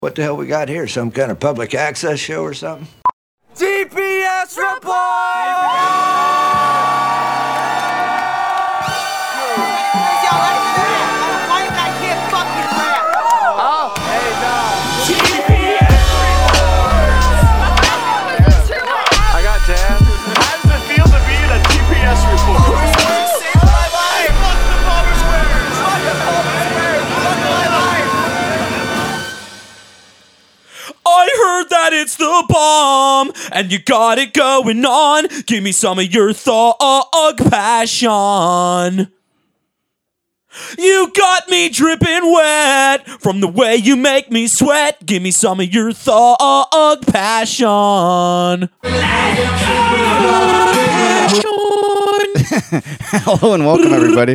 What the hell we got here? Some kind of public access show or something? TPS I heard that it's the bomb, and you got it going on. Give me some of your thug passion. You got me dripping wet from the way you make me sweat. Give me some of your thug passion. Hello and welcome, everybody,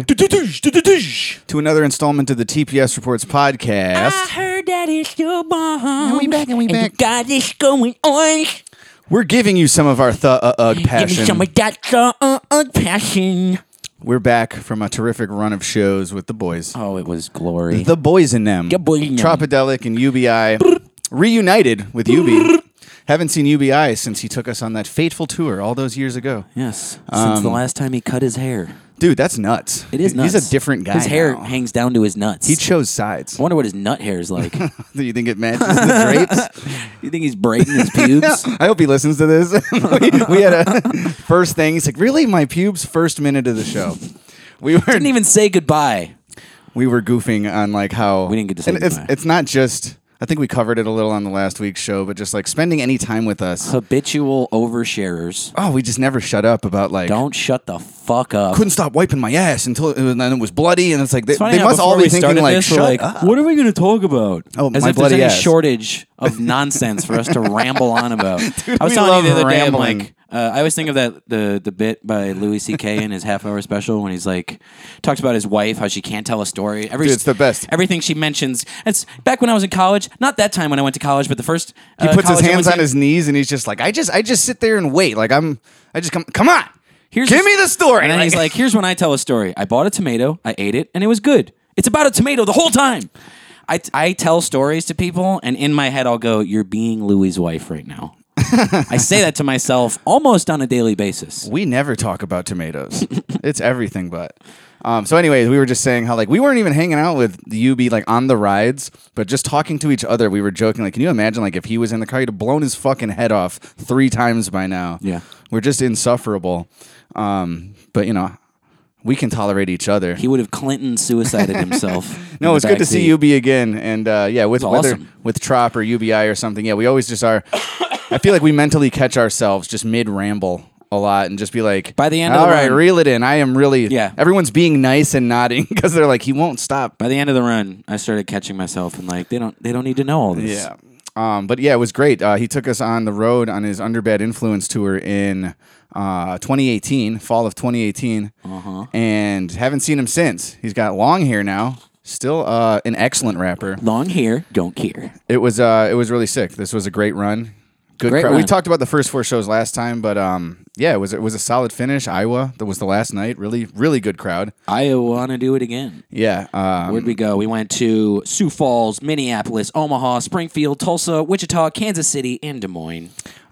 to another installment of the TPS Reports podcast. I heard that it's your bomb. We back. You got this going on. We're giving you some of our thug Give me passion. some of that thug passion. We're back from a terrific run of shows with the boys. Oh, it was glory. The boys in them. The boys in them. Tropidelic and UBI reunited with UB. Haven't seen UBI since he took us on that fateful tour all those years ago. Yes, since the last time he cut his hair. Dude, that's nuts. It is nuts. He's a different guy. His hair now. hangs down to his nuts. He chose sides. I wonder what his nut hair is like. Do you think it matches the drapes? You think he's braiding his pubes? I hope he listens to this. we had a first thing. He's like, really? My pubes? First minute of the show. Didn't even say goodbye. We were goofing on like how We didn't get to say and goodbye. it's not just. I think we covered it a little on the last week's show, but just like spending any time with us. Habitual oversharers. Oh, we just never shut up about like. Don't shut the fuck up. Couldn't stop wiping my ass until and then it was bloody, and it's like It's funny they how must before all be we thinking started like, this, we're shut like, up. what are we going to talk about? Oh, As my if there's bloody any ass. shortage of nonsense for us to ramble on about. Dude, I was we telling you the love other day, I'm rambling. like, I always think of the bit by Louis C.K. in his half-hour special when he's like, talks about his wife, how she can't tell a story. Dude, it's the best. Everything she mentions. It's back when I was in college. Not that time when I went to college, but the first. He puts his college I hands went on to. his knees and he's just like, I just sit there and wait. Like come on. Here's Give me the story. And then he's like, here's when I tell a story. I bought a tomato, I ate it, and it was good. It's about a tomato the whole time. I tell stories to people, and in my head I'll go, you're being Louis' wife right now. I say that to myself almost on a daily basis. We never talk about tomatoes. It's everything but. So anyways, we were just saying how like we weren't even hanging out with the UB like on the rides, but just talking to each other. We were joking like, can you imagine like if he was in the car, he'd have blown his fucking head off 3 times by now. Yeah. We're just insufferable. But you know, we can tolerate each other. He would have Clinton suicided himself. No, in it's the good to backseat. see UB again, and yeah, with It's whether awesome. with Trop or UBI or something. Yeah, we always just are. I feel like we mentally catch ourselves just mid ramble a lot and just be like, By the end of all the right, run- reel it in. I am really. Yeah. Everyone's being nice and nodding because they're like, he won't stop. By the end of the run, I started catching myself and like, they don't need to know all this. Yeah. But yeah, it was great. He took us on the road on his Underbad Influence tour in 2018, fall of 2018, and haven't seen him since. He's got long hair now. Still an excellent rapper. Long hair, don't care. It was really sick. This was a great run. Good Great crowd. We run. talked about the first 4 shows last time, but yeah, it was a solid finish. Iowa, that was the last night. Really good crowd. I want to do it again. Yeah. Where'd we go? We went to Sioux Falls, Minneapolis, Omaha, Springfield, Tulsa, Wichita, Kansas City, and Des Moines.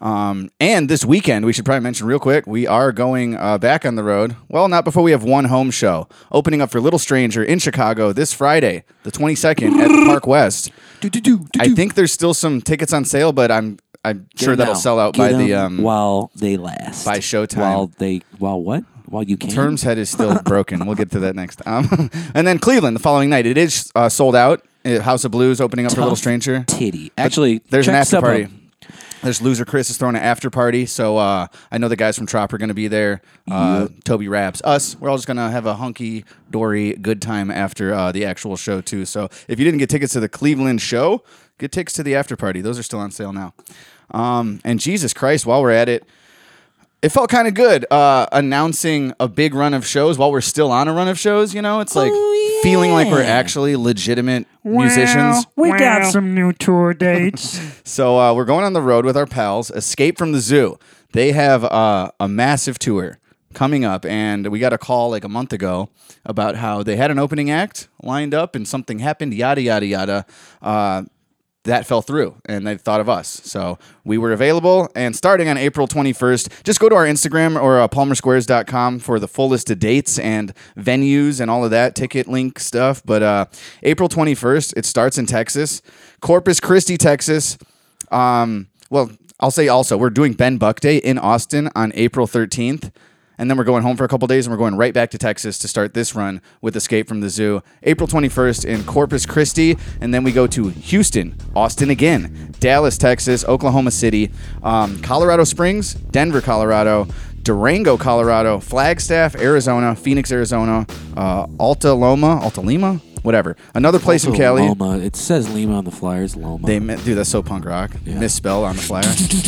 And this weekend, we should probably mention real quick, we are going back on the road. Well, not before we have one home show. Opening up for Little Stranger in Chicago this Friday, the 22nd at the Park West. I think there's still some tickets on sale, but I'm sure that'll sell out by the while they last. by showtime. While what? While you can. Term's head is still broken. We'll get to that next. And then Cleveland the following night. It is sold out. House of Blues opening up for Little Stranger. Titty. Actually, There's an check after StubHub. party. There's Loser Chris is throwing an after party, so I know the guys from Trop are going to be there. Toby Raps, us. We're all just going to have a hunky dory good time after the actual show too. So if you didn't get tickets to the Cleveland show, get tickets to the after party. Those are still on sale now. And Jesus Christ, while we're at it, it felt kind of good announcing a big run of shows while we're still on a run of shows. You know, it's like feeling like we're actually legitimate musicians. We got some new tour dates. So we're going on the road with our pals, Escape from the Zoo. They have a massive tour coming up, and we got a call like a month ago about how they had an opening act lined up and something happened, yada, yada, yada. that fell through and they thought of us. So we were available, and starting on April 21st, just go to our Instagram or palmersquares.com for the full list of dates and venues and all of that ticket link stuff. But April 21st, it starts in Texas, Corpus Christi, Texas. Well, I'll say also, we're doing Ben Buck Day in Austin on April 13th. And then we're going home for a couple days, and we're going right back to Texas to start this run with Escape from the Zoo. April 21st in Corpus Christi, and then we go to Houston, Austin again, Dallas, Texas, Oklahoma City, Colorado Springs, Denver, Colorado, Durango, Colorado, Flagstaff, Arizona, Phoenix, Arizona, Alta Lima, whatever. Another place in Cali. Loma. It says Lima on the flyers. Loma. Dude, that's so punk rock. Yeah. Misspell on the flyer.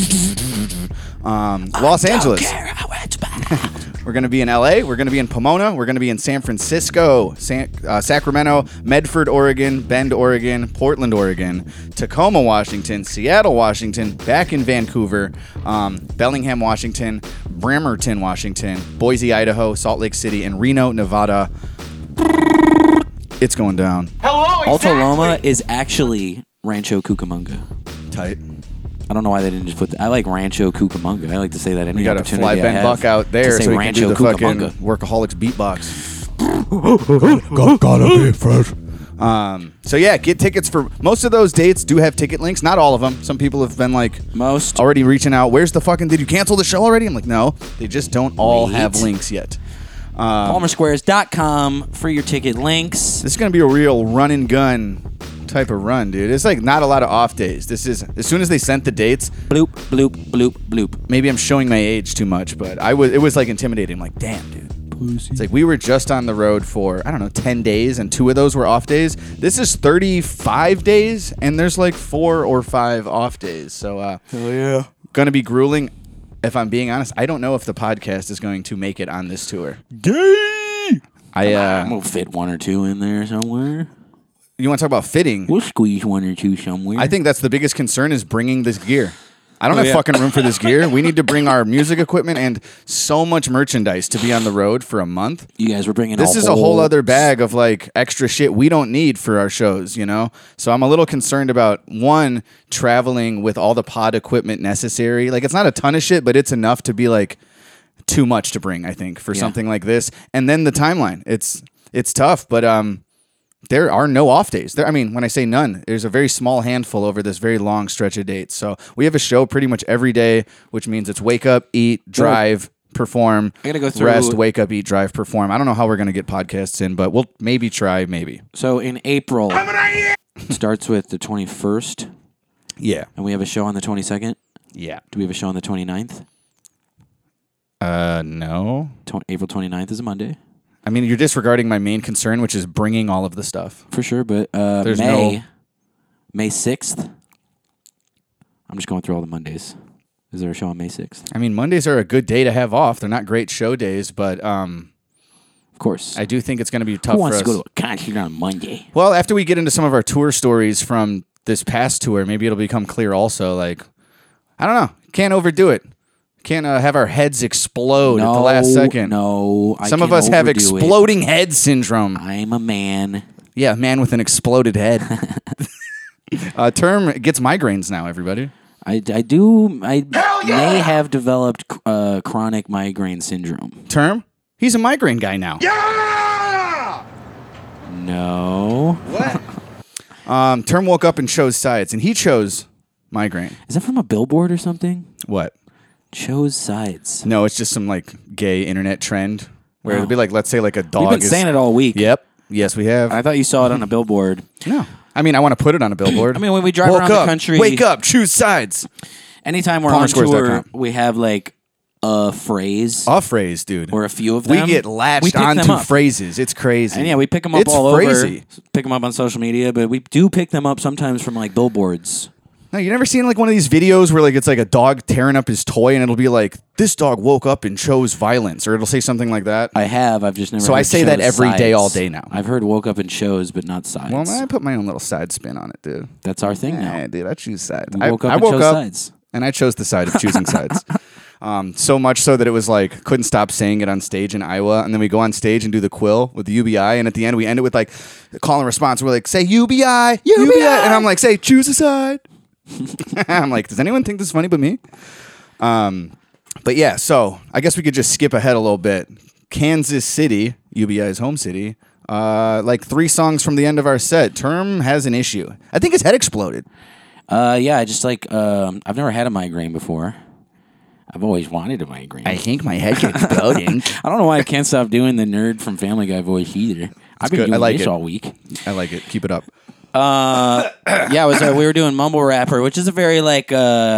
Los Angeles. We're going to be in LA. We're going to be in Pomona. We're going to be in San Francisco, Sacramento, Medford, Oregon, Bend, Oregon, Portland, Oregon, Tacoma, Washington, Seattle, Washington, back in Vancouver, Bellingham, Washington, Bremerton, Washington, Boise, Idaho, Salt Lake City, and Reno, Nevada. It's going down. Alta Loma is actually Rancho Cucamonga. Tight. I don't know why they didn't just put that. I like Rancho Cucamonga. I like to say that any We got to opportunity fly I Ben have Buck out to there say so he can Rancho do the fucking Cucamonga. Workaholics beatbox. Gotta be fresh. So yeah, get tickets for most of those dates. Do have ticket links. Not all of them. Some people have been like Most. already reaching out. Where's the fucking? Did you cancel the show already? I'm like, no, they just don't all Wait. have links yet. PalmerSquares.com for your ticket links. This is gonna be a real run and gun type of run, dude. It's like not a lot of off days. This is as soon as they sent the dates. Bloop, bloop, bloop, bloop. Maybe I'm showing my age too much, but it was like intimidating. I'm like, damn, dude. It's like we were just on the road for, I don't know, 10 days, and 2 of those were off days. This is 35 days, and there's like 4 or 5 off days. So, hell yeah. Gonna be grueling. If I'm being honest, I don't know if the podcast is going to make it on this tour. Gay. I'm going to fit 1 or 2 in there somewhere. You want to talk about fitting? We'll squeeze 1 or 2 somewhere. I think that's the biggest concern is bringing this gear. I don't Oh, have yeah. fucking room for this gear. We need to bring our music equipment and so much merchandise to be on the road for a month. You guys were bringing This is a whole other bag of like extra shit we don't need for our shows, you know? So I'm a little concerned about, one, traveling with all the pod equipment necessary. Like, it's not a ton of shit, but it's enough to be like too much to bring, I think, for something like this. And then the timeline. It's tough, but there are no off days. I mean, when I say none, there's a very small handful over this very long stretch of dates. So we have a show pretty much every day, which means it's wake up, eat, drive, perform. I gotta go through- rest, wake up, eat, drive, perform. I don't know how we're gonna get podcasts in, but we'll maybe try. Maybe. So in April, it starts with the 21st, Yeah. and we have a show on the 22nd. Yeah. Do we have a show on the 29th? No. April 29th is a Monday. I mean, you're disregarding my main concern, which is bringing all of the stuff. For sure, but There's May 6th. I'm just going through all the Mondays. Is there a show on May 6th? I mean, Mondays are a good day to have off. They're not great show days, but Of course. I do think it's going to be tough Who for wants us. to go to a concert on Monday? Well, after we get into some of our tour stories from this past tour, maybe it'll become clear also. Like, I don't know. Can't overdo it. Can't have our heads explode at the last second. No, Some of us have exploding head syndrome. I'm a man. Yeah, man with an exploded head. Term gets migraines now, everybody. I do. I may have developed chronic migraine syndrome. Term? He's a migraine guy now. No. Term woke up and chose sides, and he chose migraine. Is that from a billboard or something? What? Chose sides. No, it's just some like gay internet trend where it'll be like, let's say like a dog We've been is... saying it all week. Yep. Yes, we have. I thought you saw it on a billboard. No. I mean, I want to put it on a billboard. I mean, when we drive Woke around up, the country, wake up, choose sides. anytime we're on tour, PalmerSquares.com. we have like a phrase A phrase, dude. or a few of we them. get We latched pick them onto up. phrases. It's crazy. And yeah, we pick them up It's all crazy. over. Pick them up on social media, but we do pick them up sometimes from like billboards. No, you never seen like one of these videos where like it's like a dog tearing up his toy and it'll be like, this dog woke up and chose violence, or it'll say something like that. I have. I've just never. So I heard say that shows every day, sides. all day now. I've heard woke up and shows, but not sides. Well, I put my own little side spin on it, dude. That's our thing now. Yeah, dude, I choose sides. We I woke up I and woke chose up sides. and I chose the side of choosing sides. So much so that it was like couldn't stop saying it on stage in Iowa, and then we go on stage and do the quill with the UBI, and at the end we end it with like call and response. We're like, say UBI, and I'm like, say choose a side. I'm like, does anyone think this is funny but me? But yeah, so I guess we could just skip ahead a little bit. Kansas City, UBI's home city. Like 3 songs from the end of our set, Term has an issue. I think his head exploded. Yeah, I just like I've never had a migraine before. I've always wanted a migraine. I think my head's exploding. I don't know why I can't stop doing the nerd from Family Guy voice either. I've been good. I doing like this it. all week. I like it. Keep it up. Yeah, it was we were doing Mumble Rapper, which is a very like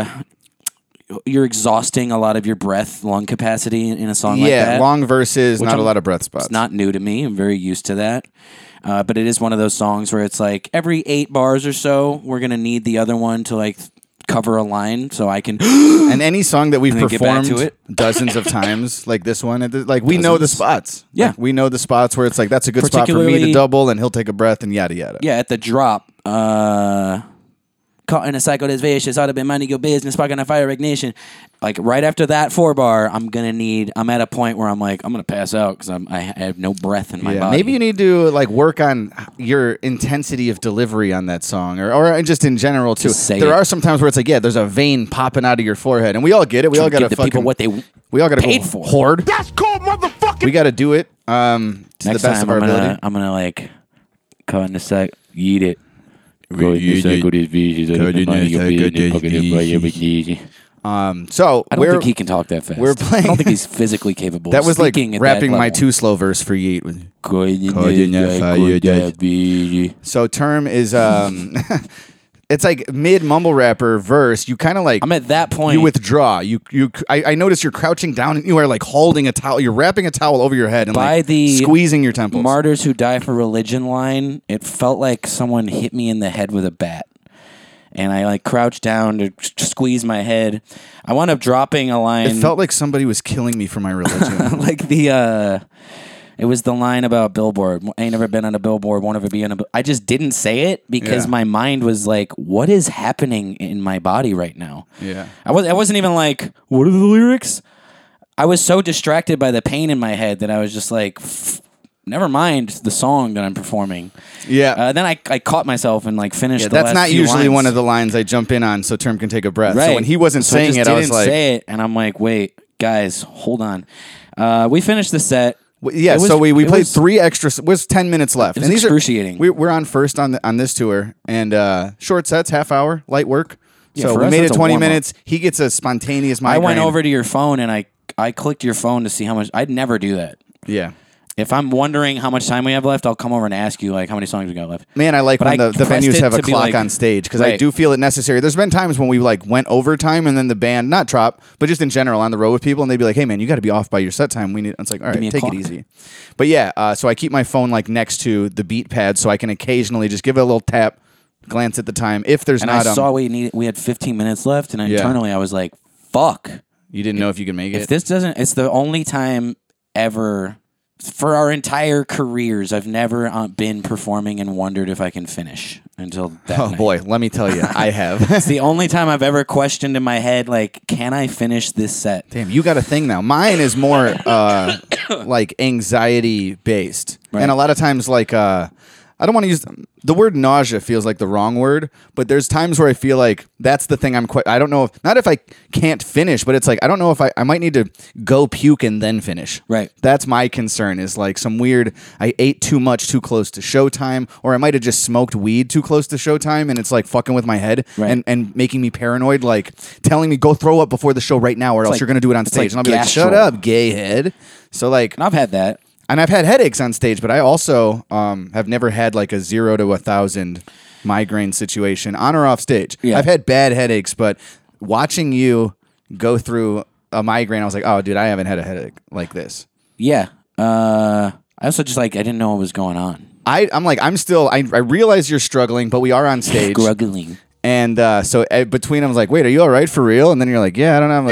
you're exhausting a lot of your breath, lung capacity in a song like that. Yeah, long verses, not a lot of breath spots. It's not new to me. I'm very used to that. But it is one of those songs where it's like every 8 bars or so, we're going to need the other one to like cover a line so I can... And any song that we've And then get back performed to it. dozens of times, like this one, like we know the spots. Yeah. Like, we know the spots where it's like, that's a good spot for me to Particularly- double, and he'll take a breath, and yada, yada. Yeah, at the drop, caught in a cycle that's vicious, ought to be minding your business, sparking a fire ignition. Like right after that 4-bar, I'm at a point where I'm like, I'm going to pass out because I have no breath in my body. Maybe you need to like work on your intensity of delivery on that song, or just in general too. Just say there it. are some times where it's like, yeah, there's a vein popping out of your forehead, and we all get it. We all got to give the people what they we all got to paid go for. hoard. That's called motherfucking. We got to do it to Next the best time of our ability. I'm gonna like cut in a sec, eat it. Go in the cycle that's vicious, ought to be minding your business, sparking a fire ignition. So I don't think he can talk that fast. we're playing- I don't think he's physically capable. that of was like speaking at rapping that my level. too slow verse for Yeet. Go in the cycle that's vicious. So Term is it's like mid mumble rapper verse. You kind of like I'm at that point. you withdraw. I notice you're crouching down and you are like holding a towel. You're wrapping a towel over your head and By like the squeezing your temples. Martyrs Who Die for Religion line, it felt like someone hit me in the head with a bat. And I like crouched down to squeeze my head. I wound up dropping a line. It felt like somebody was killing me for my religion. like it was the line about Billboard. Ain't never been on a billboard, won't ever be on a I just didn't say it because Yeah. my mind was like, what is happening in my body right now? Yeah. I wasn't even like, what are the lyrics? I was so distracted by the pain in my head that I was just like, never mind the song that I'm performing. Yeah. Then I caught myself and like finished Yeah, the that's last not few usually lines. one of the lines I jump in on so Term can take a breath. Right. So when he wasn't So saying just it, I was didn't like, say it, and I'm like, wait, guys, hold on. We finished the set. Yeah, It was- so we it played was- 3 extra. Was 10 minutes left. It was excruciating. We're on first on this tour, and short sets, half hour, light work. Yeah, so for we us, made that's it a 20 warm-up. minutes. He gets a spontaneous I migraine. went over to your phone and I clicked your phone to see how much. I'd never do that. Yeah, If I'm wondering how much time we have left, I'll come over and ask you like how many songs we got left. man, I like But when I the pressed venues it have a to be clock like- on stage because I Right. do feel it necessary. There's been times when we like went overtime and then the band not drop, but just in general on the road with people, and they'd be like, "Hey man, you got to be off by your set time. We need." It's like, all me right, a take it clock. easy. But yeah, so I keep my phone like next to the beat pad so I can occasionally just give it a little tap, glance at the time if there's And not. I saw we had 15 minutes left, and Yeah. internally I was like, "Fuck! You didn't know if you could make If it. this doesn't, it's the only time ever." For our entire careers, I've never been performing and wondered if I can finish until that Oh night. boy, let me tell you, I have. It's the only time I've ever questioned in my head, like, can I finish this set? Damn, you got a thing now. Mine is more like anxiety based, Right. and a lot of times like I don't want to use the word nausea. Feels like the wrong word, but there's times where I feel like that's the thing I'm quite. I don't know if not if I can't finish, but it's like I don't know if I might need to go puke and then finish. Right. That's my concern. Is like some weird. I ate too much too close to showtime, or I might have just smoked weed too close to showtime, and it's like fucking with my head Right. and making me paranoid. Like telling me go throw up before the show right now, or else like- you're gonna do it on it's stage, like and I'll be like, gastro. shut up, gay head. So like. And I've had that. And I've had headaches on stage, but I also have never had like a 0 to 1,000 migraine situation on or off stage. Yeah. I've had bad headaches, but watching you go through a migraine, I was like, oh, dude, I haven't had a headache like this. Yeah. I also just like I didn't know what was going on. I'm like, I realize you're struggling, but we are on stage. Struggling. And so between them, I was like, wait, are you all right for real? And then you're like, yeah, I don't know. I'm like,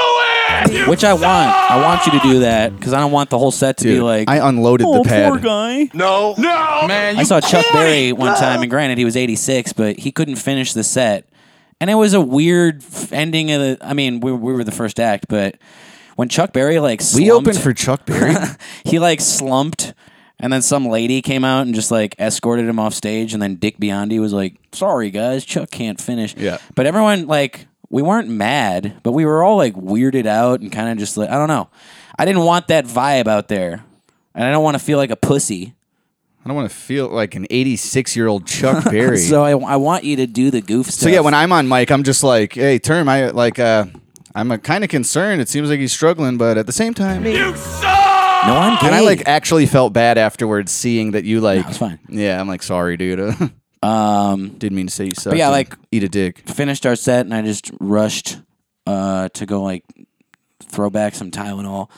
Which I want. I want you to do that because I don't want the whole set to be dude, like, I unloaded oh, the pad. poor guy. No, man. I saw Chuck Berry one time, and granted he was 86, but he couldn't finish the set. And it was a weird ending of the. I mean, we were the first act, but when Chuck Berry like slumped, We opened for Chuck Berry. he like slumped, and then some lady came out and just like escorted him off stage, and then Dick Biondi was like, "Sorry guys, Chuck can't finish." Yeah. But everyone like we weren't mad, but we were all like weirded out and kind of just like I don't know. I didn't want that vibe out there, and I don't want to feel like a pussy. I don't want to feel like an 86-year-old Chuck Berry. So I want you to do the goof stuff. So yeah, when I'm on mic, I'm just like, "Hey, Term, I'm kind of concerned. It seems like he's struggling, but at the same time, You suck! no, I'm and I gay. like actually felt bad afterwards, seeing that you like. No, it's fine. Yeah, I'm like, sorry, dude. Didn't mean to say you suck. yeah, and like- eat a dick. finished our set, and I just rushed to go like throw back some Tylenol,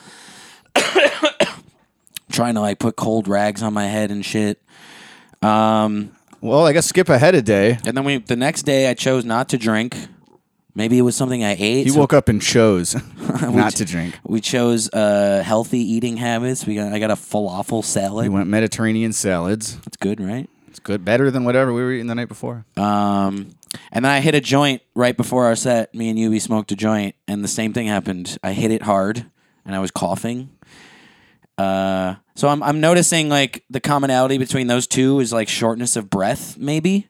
trying to like put cold rags on my head and shit. Well, I guess skip ahead a day. And then the next day I chose not to drink. Maybe it was something I ate. He so woke up and chose not to drink. we chose healthy eating habits. I got a falafel salad. We went Mediterranean salads. That's good, right? It's good, better than whatever we were eating the night before. And then I hit a joint right before our set. Me and Yubi smoked a joint, and the same thing happened. I hit it hard, and I was coughing. So I'm noticing like the commonality between those two is like shortness of breath, maybe.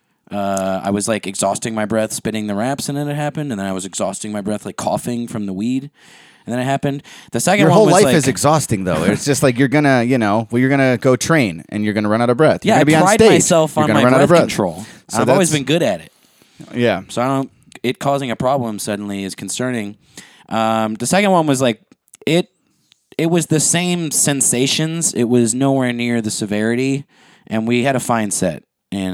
I was like exhausting my breath, spitting the raps, and then it happened. And then I was exhausting my breath, like coughing from the weed, and then it happened. The second Your one whole was life like, is exhausting, though. It's just like you're gonna, you're gonna go train and you're gonna run out of breath. You're yeah, I gonna be on pride stage. myself You're on gonna my run out of breath breath. control. So I've always that's- been good at it. Yeah. So I don't. It causing a problem suddenly is concerning. The second one was like it. It was the same sensations. It was nowhere near the severity, and we had a fine set in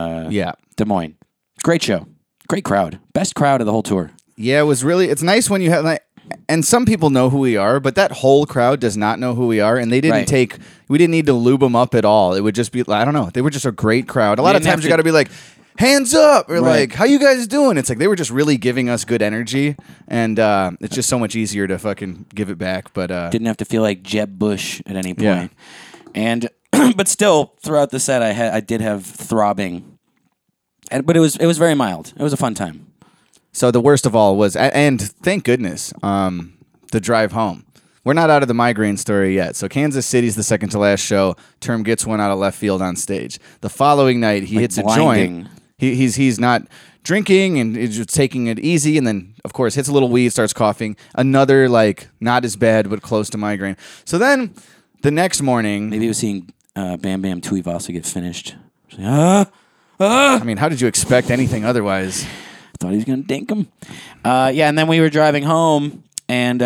Des Moines. Great show, great crowd, best crowd of the whole tour. Yeah, it was really. It's nice when you have like, and some people know who we are, but that whole crowd does not know who we are, and they didn't Right. We didn't need to lube them up at all. It would just be. I don't know. They were just a great crowd. A lot of didn't have times you to- got to be like, hands up, or Right. like, how you guys doing? It's like they were just really giving us good energy, and it's just so much easier to fucking give it back. But Didn't have to feel like Jeb Bush at any point. Yeah. And but still, throughout the set, I did have throbbing, but it was very mild. It was a fun time. So the worst of all was, and thank goodness, the drive home. We're not out of the migraine story yet. So Kansas City's the second to last show. Term gets one out of left field on stage. The following night, he hits a blinding. joint. He's not drinking and he's just taking it easy, and then of course hits a little weed, starts coughing. Another like not as bad but close to migraine. So then the next morning, Maybe he was seeing Bam Bam Tuivasa get finished. Just like, I mean, how did you expect anything otherwise? thought he was gonna dink him. Yeah, and then we were driving home, and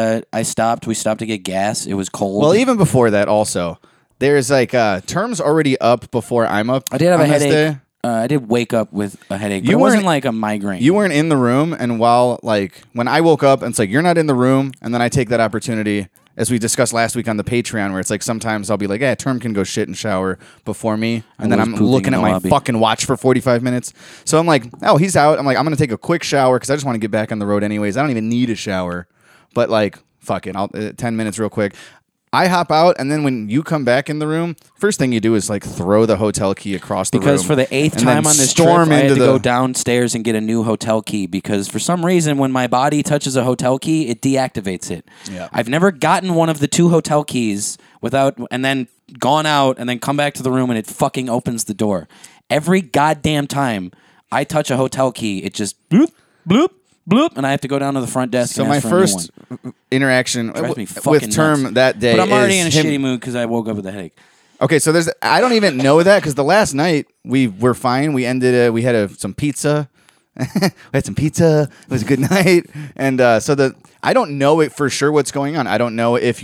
I stopped. We stopped to get gas. It was cold. Well, even before that, also there's like Term's already up before I'm up. I did have a on this headache. day. I did wake up with a headache, but You it wasn't weren't- like a migraine. You weren't in the room, and while like when I woke up, and it's like you're not in the room, and then I take that opportunity, as we discussed last week on the Patreon, where it's like sometimes I'll be like, "Yeah, Term can go shit and shower before me," and then was I'm pooping looking in at the my lobby. fucking watch for 45 minutes. So I'm like, "Oh, he's out." I'm like, "I'm gonna take a quick shower because I just want to get back on the road anyways. I don't even need a shower, but like, fuck it, I'll 10 minutes real quick." I hop out, and then when you come back in the room, first thing you do is like throw the hotel key across the room. because for the 8th and then time on this trip, storm I had into to the- go downstairs and get a new hotel key because for some reason, when my body touches a hotel key, it deactivates it. Yeah. I've never gotten one of the 2 hotel keys and then gone out and then come back to the room and it fucking opens the door. Every goddamn time I touch a hotel key, it just bloop, bloop, bloop, and I have to go down to the front desk So and my ask for a new first one. interaction Drives me fucking with Term nuts. that day, But I'm already is in a him- shitty mood because I woke up with a headache. Okay, so I don't even know that because the last night we were fine. We ended. We had some pizza. We had some pizza. It was a good night, and I don't know it for sure what's going on. I don't know if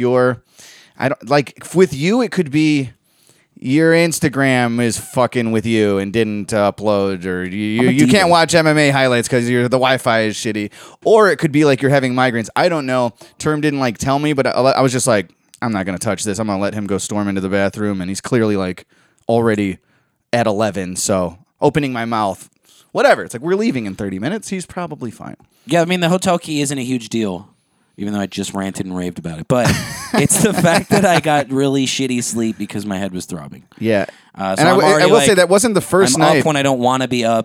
I don't like with you. It could be your Instagram is fucking with you and didn't upload, or you diva. can't watch MMA highlights because the Wi-Fi is shitty, or it could be like you're having migraines. I don't know. Term didn't like tell me, but I was just like, I'm not gonna touch this. I'm gonna let him go storm into the bathroom, and he's clearly like already at 11. So opening my mouth, whatever. It's like we're leaving in 30 minutes. He's probably fine. Yeah, I mean, the hotel key isn't a huge deal, even though I just ranted and raved about it. But it's the fact that I got really shitty sleep because my head was throbbing. Yeah, So and I'm I already will like- say that wasn't the 1st I'm night. up when I don't want to be up,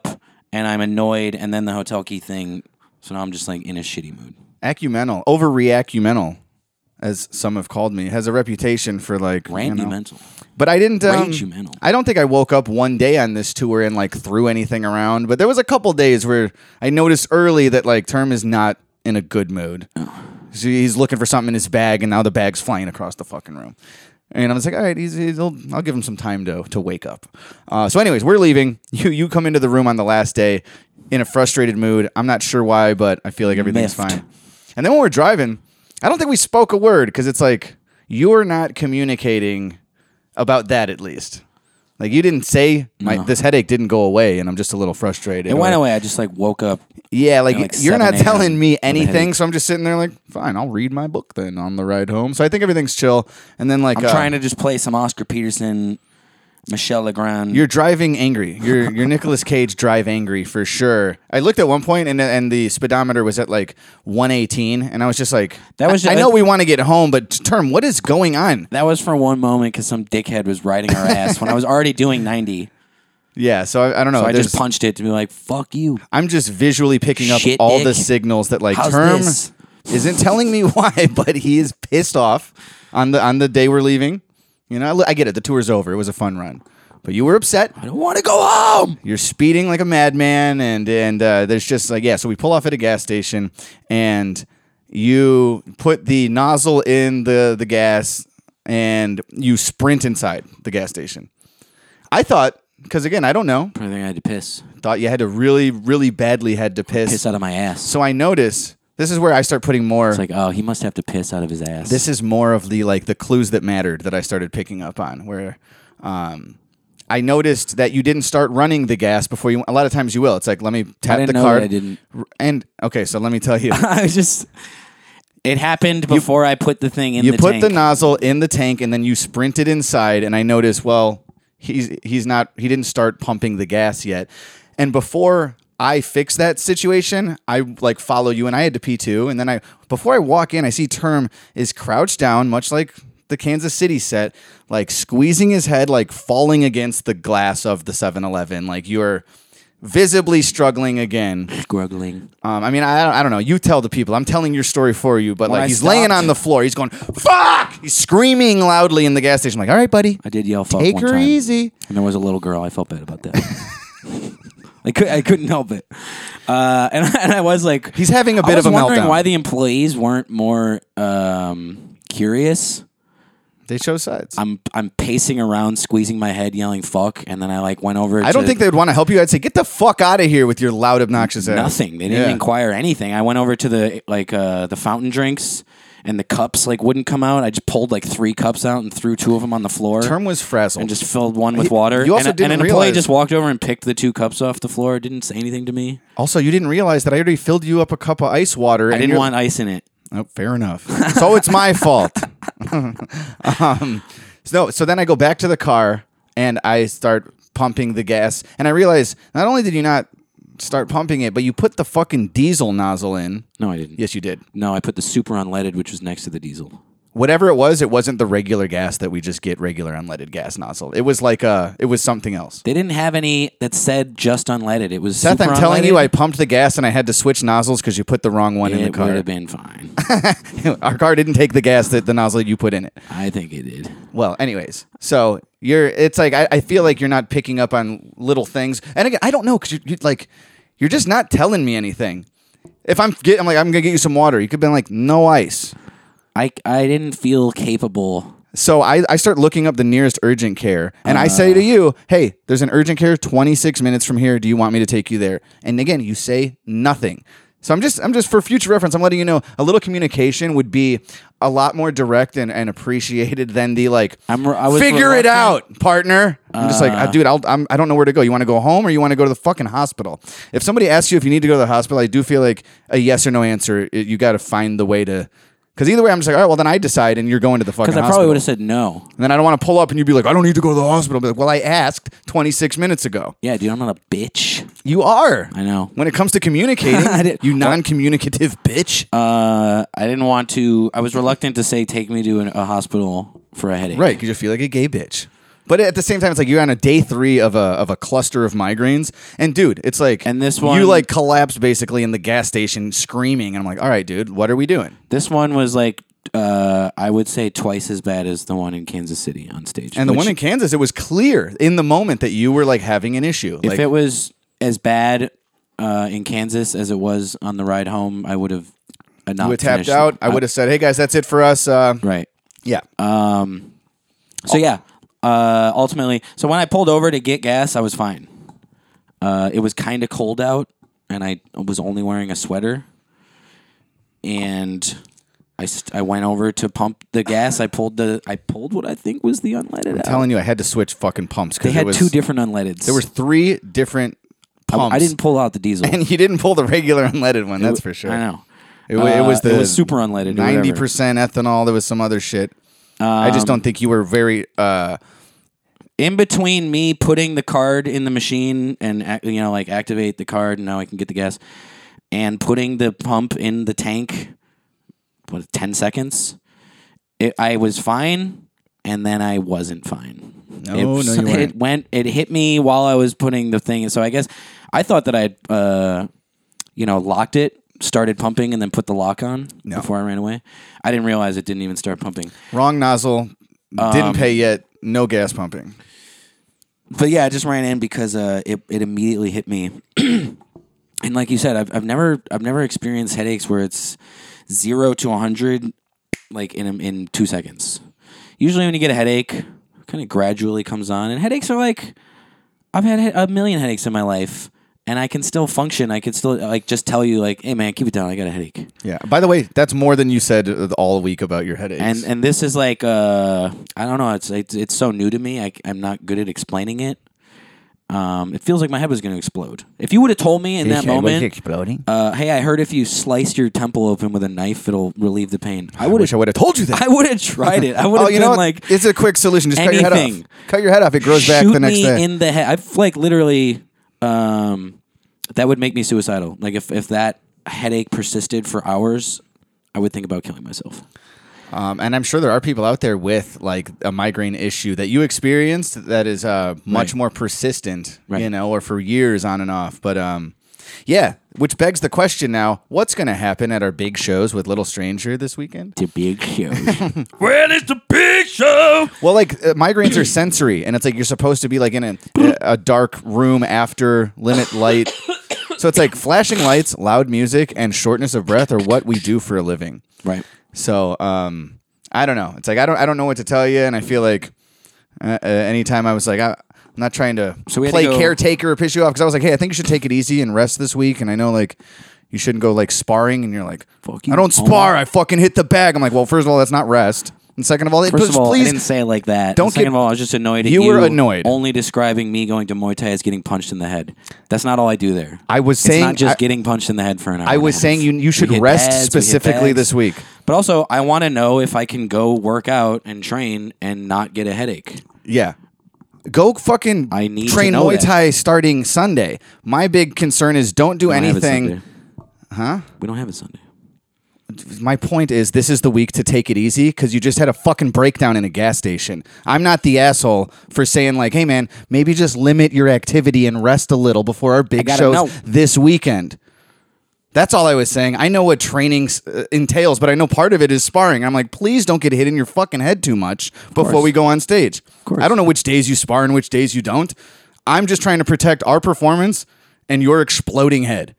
and I'm annoyed, and then the hotel key thing. So now I'm just like in a shitty mood. Acumental, overreacumental, as some have called me, has a reputation for like Randy-mental. But I didn't. Rage-mental. I don't think I woke up one day on this tour and like threw anything around. But there was a couple days where I noticed early that like Term is not in a good mood. Oh. So he's looking for something in his bag, and now the bag's flying across the fucking room. And I was like, all right, I'll give him some time to wake up. So anyways, we're leaving. You come into the room on the last day in a frustrated mood. I'm not sure why, but I feel like everything's Miffed. fine. And then when we're driving, I don't think we spoke a word because it's like you're not communicating about that at least. Like you didn't say this headache didn't go away, and I'm just a little frustrated. It went away. I just like woke up. Yeah, like, like you're not 7 a.m. telling me with a anything, headache. so I'm just sitting there like, fine, I'll read my book then on the ride home. So I think everything's chill. And then like I'm trying to just play some Oscar Peterson, Michel Legrand. You're driving angry. You're Nicolas Cage drive angry for sure. I looked at one point and the speedometer was at like 118, and I was just like, That was I just- know we want to get home, but Term, what is going on? That was for one moment because some dickhead was riding our ass when I was already doing 90. Yeah, so I don't know. So I just There's- punched it to be like, fuck you. I'm just visually picking up Shit, all dick. the signals that like How's Term this? isn't telling me why, but he is pissed off on the day we're leaving. You know, I get it. The tour's over. It was a fun run, but you were upset. I don't want to go home. You're speeding like a madman, and there's just like So we pull off at a gas station, and you put the nozzle in the gas, and you sprint inside the gas station. I thought, because again, I don't know, I think I had to piss. thought you had to really, really badly had to Piss out of my ass. So I notice this is where I start putting more. It's like, oh, he must have to piss out of his ass. This is more of the like the clues that mattered that I started picking up on. Where I noticed that you didn't start running the gas before you. A lot of times you will. It's like, let me tap didn't the know card. that I didn't. And okay, so let me tell you. I was just. It happened before I put the thing in You the put tank. the nozzle in the tank, and then you sprinted inside. And I noticed, well, he didn't start pumping the gas yet. And before I fix that situation, I like follow you, and I had to pee too. And then before I walk in, I see Term is crouched down, much like the Kansas City set, like squeezing his head, like falling against the glass of the 7-Eleven. Like you're visibly struggling again. Gruggling. I mean, I don't know. You tell the people. I'm telling your story for you, but When like I he's laying stopped- on the floor. He's going, fuck! He's screaming loudly in the gas station. I'm like, all right, buddy. I did yell fuck Take one her time. easy. And there was a little girl. I felt bad about that. I couldn't help it. And I was like... He's having a bit I was of a wondering meltdown. why the employees weren't more curious. They show sides. I'm pacing around, squeezing my head, yelling fuck, and then I like went over I don't think they would want to help you. I'd say, get the fuck out of here with your loud, obnoxious ass. nothing. They didn't Yeah. inquire anything. I went over to the fountain drinks, and the cups like wouldn't come out. I just pulled like 3 cups out and threw 2 of them on the floor. Term was frazzled. and just filled one with water. you also and didn't an employee realize- just walked over and picked the 2 cups off the floor. Didn't say anything to me. Also, you didn't realize that I already filled you up a cup of ice water. I didn't want ice in it. Oh, fair enough. So it's my fault. So then I go back to the car and I start pumping the gas, and I realize not only did you not start pumping it, but you put the fucking diesel nozzle in. No, I didn't. Yes, you did. No, I put the super unleaded, which was next to the diesel. Whatever it wasn't the regular gas that we just get, regular unleaded gas nozzle. It was like it was something else. They didn't have any that said just unleaded. It was Seth, super I'm telling you, I unleaded. pumped the gas and I had to switch nozzles because you put the wrong one in the It would car. have been fine. Our car didn't take the gas that the nozzle you put in it. I think it did. Well, anyways, so it's like I feel like you're not picking up on little things, and again, I don't know because you're just not telling me anything. If I'm like, I'm gonna get you some water, you could have been like, no ice. I didn't feel capable. So I start looking up the nearest urgent care, and I say to you, hey, there's an urgent care 26 minutes from here. Do you want me to take you there? And again, you say nothing. So I'm just for future reference, I'm letting you know a little communication would be a lot more direct and appreciated than the like, I was figure it reluctant. out, partner. I'm just like, dude, I don't know where to go. You want to go home or you want to go to the fucking hospital? If somebody asks you if you need to go to the hospital, I do feel like a yes or no answer, you got to find the way to. Because either way, I'm just like, all right, well, then I decide, and you're going to the fucking Because hospital. I probably would have said no. And then I don't want to pull up, and you'd be like, I don't need to go to the hospital. Be like, well, I asked 26 minutes ago. Yeah, dude, I'm not a bitch. You are. I know. When it comes to communicating, you non-communicative bitch. I didn't want to. I was reluctant to say take me to a hospital for a headache. Right, because you feel like a gay bitch. But at the same time, it's like you're on a day 3 of a cluster of migraines, and dude, it's like And this one- you like collapse basically in the gas station screaming, and I'm like, all right, dude, what are we doing? This one was like, I would say twice as bad as the one in Kansas City on stage. And the which, one in Kansas, it was clear in the moment that you were like having an issue. if Like, it was as bad in Kansas as it was on the ride home, I would have not you would tapped finished out, it. I would have said, hey guys, that's it for us. Right. Yeah. So yeah, ultimately, so when I pulled over to get gas, I was fine. It was kind of cold out, and I was only wearing a sweater. And I went over to pump the gas. I pulled what I think was the unleaded. I'm telling you, I had to switch fucking pumps they because had 2 different unleadeds. there was 3 different pumps. I didn't pull out the diesel. and you didn't pull the regular unleaded one. That's for sure. I know. It was the it was super unleaded. 90% ethanol. There was some other shit. I just don't think you were very. In between me putting the card in the machine and like activate the card and now I can get the gas, and putting the pump in the tank, 10 seconds, I was fine, and then I wasn't fine. No, you weren't. It hit me while I was putting the thing in. So I guess I thought that I'd locked it, started pumping, and then put the lock on before I ran away. I didn't realize it didn't even start pumping. Wrong nozzle. Didn't pay yet. No gas pumping. But yeah, I just ran in because it immediately hit me. And like you said, I've never experienced headaches where it's 0 to 100 like in 2 seconds. Usually when you get a headache, it kind of gradually comes on. And headaches are like, I've had a million headaches in my life, and I can still function. I can still like just tell you like, hey man, keep it down. I got a headache. Yeah. By the way, that's more than you said all week about your headaches. And this is like I don't know. It's so new to me. I'm not good at explaining it. It feels like my head was going to explode. If you would have told me in that moment, exploding. hey, I heard if you slice your temple open with a knife, it'll relieve the pain. I wish I would have told you that. I would have tried it. I would have you been know what? like, It's a quick solution. Just cut your head anything. off. Cut your head off. It grows back shoot the next me day. in the head. I've like literally, that would make me suicidal. Like if that headache persisted for hours, I would think about killing myself. And I'm sure there are people out there with like a migraine issue that you experienced that is much more persistent, or for years on and off. But yeah, which begs the question now: what's going to happen at our big shows with Little Stranger this weekend? The big show. Well, it's the big show. Well, like migraines are sensory, and it's like you're supposed to be like in a dark room after limit light. So it's like flashing lights, loud music, and shortness of breath are what we do for a living. Right. So I don't know. It's like I don't know what to tell you, and I feel like anytime I was like I'm not trying to So we had play to go- caretaker or piss you off because I was like, hey, I think you should take it easy and rest this week, and I know like you shouldn't go like sparring, and you're like, Fuck you, I don't homo. spar, I fucking hit the bag. I'm like, well, first of all, that's not rest, and second of all, First of all, please I didn't say it like that. don't Second get- of all, I was just annoyed at You you. were annoyed. Only describing me going to Muay Thai as getting punched in the head. That's not all I do there. I was saying it's not just I- getting punched in the head for an hour. I and a was half. saying you should We hit rest pads, we hit specifically bags. this week. But also, I want to know if I can go work out and train and not get a headache. Yeah. Go fucking I need to train know Muay that. Thai starting Sunday. My big concern is don't do We don't have it anything. Sunday. Huh? We don't have it Sunday. My point is this is the week to take it easy because you just had a fucking breakdown in a gas station. I'm not the asshole for saying like, hey man, maybe just limit your activity and rest a little before our big gotta shows know. this weekend. That's all I was saying. I know what training entails, but I know part of it is sparring. I'm like, please don't get hit in your fucking head too much before we go on stage. course. I don't know which days you spar and which days you don't. I'm just trying to protect our performance and your exploding head.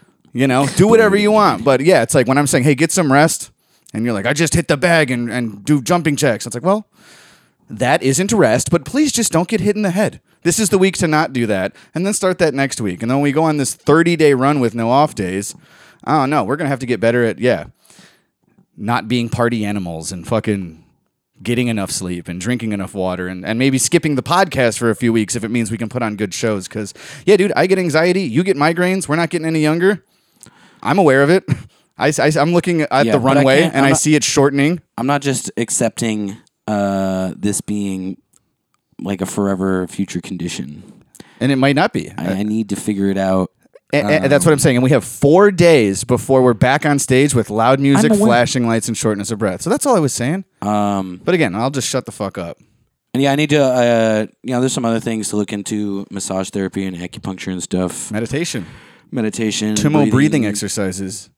Do whatever you want. But yeah, it's like when I'm saying, hey, get some rest, and you're like, I just hit the bag and do jumping jacks. It's like, well, that isn't rest, but please just don't get hit in the head. This is the week to not do that, and then start that next week. And then when we go on this 30-day run with no off days, I don't know. We're going to have to get better at, not being party animals and fucking getting enough sleep and drinking enough water and maybe skipping the podcast for a few weeks if it means we can put on good shows. Because, yeah, dude, I get anxiety. You get migraines. We're not getting any younger. I'm aware of it. I'm looking at Yeah, the but I runway can't- and I'm I not- see it shortening. I'm not just accepting this being like a forever future condition. And it might not be. I need to figure it out. And that's what I'm saying. And we have 4 days before we're back on stage with loud music, I'm aware. flashing lights, and shortness of breath. So that's all I was saying. But again, I'll just shut the fuck up. And yeah, I need to. There's some other things to look into: massage therapy and acupuncture and stuff. Meditation. 2 more breathing exercises.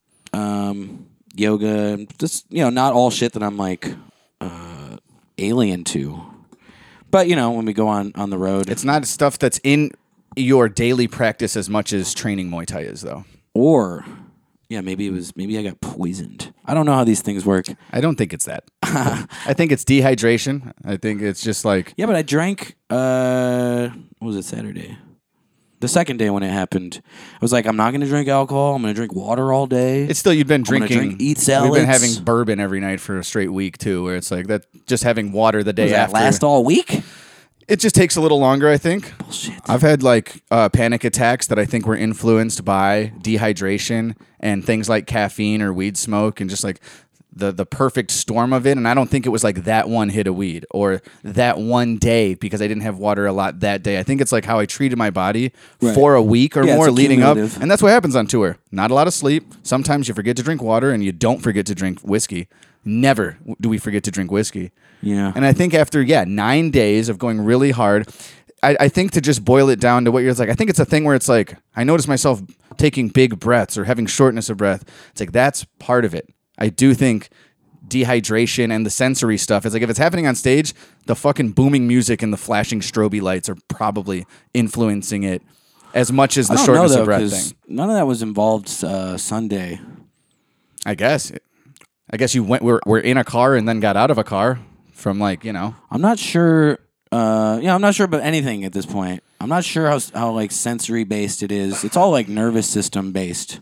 Yoga. Just not all shit that I'm like alien to. But when we go on the road, It's not stuff that's in your daily practice as much as training Muay Thai is, though. or maybe I got poisoned. I don't know how these things work. I don't think it's that. I think it's dehydration. I think it's just like Yeah, but I drank. What was it, Saturday? The second day when it happened, I was like, I'm not going to drink alcohol. I'm going to drink water all day. it's still you've been I'm gonna drinking. eat We've salads. been having bourbon every night for a straight week too, where it's like that. Just having water the day Does that after. last all week? It just takes a little longer, I think. Bullshit. I've had like panic attacks that I think were influenced by dehydration and things like caffeine or weed smoke and just like the perfect storm of it. And I don't think it was like that one hit of weed or that one day because I didn't have water a lot that day. I think it's like how I treated my body Right. for a week or Yeah, more it's leading up. accumulative. And that's what happens on tour. Not a lot of sleep. Sometimes you forget to drink water and you don't forget to drink whiskey. Never do we forget to drink whiskey. Yeah. And I think after 9 days of going really hard, I think to just boil it down to what you're like, I think it's a thing where it's like I notice myself taking big breaths or having shortness of breath. It's like that's part of it. I do think dehydration and the sensory stuff. It's like if it's happening on stage, the fucking booming music and the flashing strobe lights are probably influencing it as much as the I don't shortness know, though, of breath 'cause thing. none of that was involved Sunday. I guess you went. We're in a car and then got out of a car from I'm not sure. I'm not sure about anything at this point. I'm not sure how like sensory based it is. It's all like nervous system based.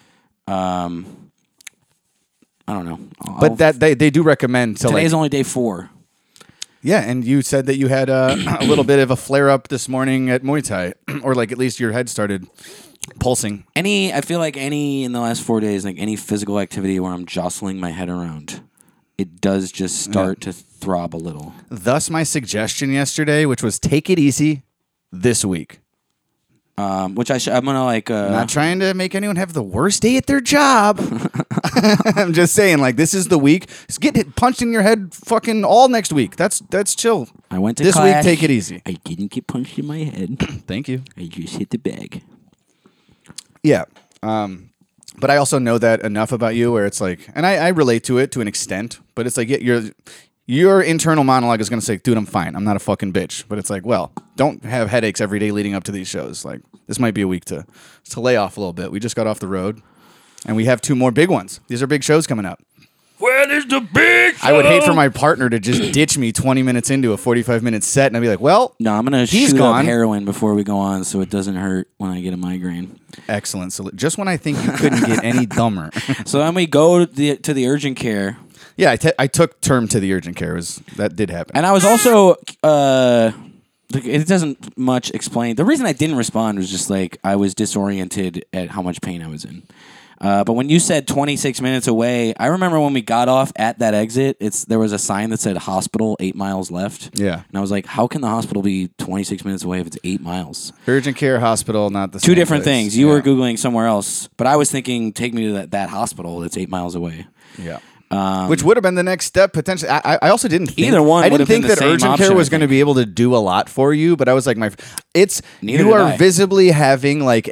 I don't know. But that they do recommend to today's only day 4. Yeah, and you said that you had a little bit of a flare up this morning at Muay Thai, or like at least your head started pulsing. I feel like in the last 4 days, like any physical activity where I'm jostling my head around, it does just start to throb a little. Thus, my suggestion yesterday, which was take it easy this week. Which I'm gonna like. Not trying to make anyone have the worst day at their job. I'm just saying, like this is the week. Just get hit, punched in your head, fucking all next week. That's chill. I went to this class. week. Take it easy. I didn't get punched in my head. Thank you. I just hit the bag. Yeah. But I also know that enough about you where it's like, and I relate to it to an extent, but it's like your internal monologue is going to say, dude, I'm fine. I'm not a fucking bitch. But it's like, well, don't have headaches every day leading up to these shows. Like this might be a week to lay off a little bit. We just got off the road and we have 2 more big ones. These are big shows coming up. Where is the big show? I would hate for my partner to just ditch me 20 minutes into a 45-minute set and I'd be like, well, No, I'm gonna He's shoot gone. up heroin before we go on, so it doesn't hurt when I get a migraine. excellent. So just when I think you couldn't get any dumber. So then we go to the urgent care, Yeah, I took term to the urgent care. That did happen. and I was also it doesn't much explain. The reason I didn't respond was just like I was disoriented at how much pain I was in. But when you said 26 minutes away, I remember when we got off at that exit, there was a sign that said hospital 8 miles left. Yeah. And I was like, how can the hospital be 26 minutes away if it's 8 miles? Urgent care hospital, not the Two same different place. things. You Yeah. were Googling somewhere else, but I was thinking, take me to that hospital that's 8 miles away. Yeah. Which would have been the next step potentially. I also didn't think Either one I would didn't have been think the that same urgent option, care was I going to think. be able to do a lot for you, but I was like, Neither you did are I. visibly having like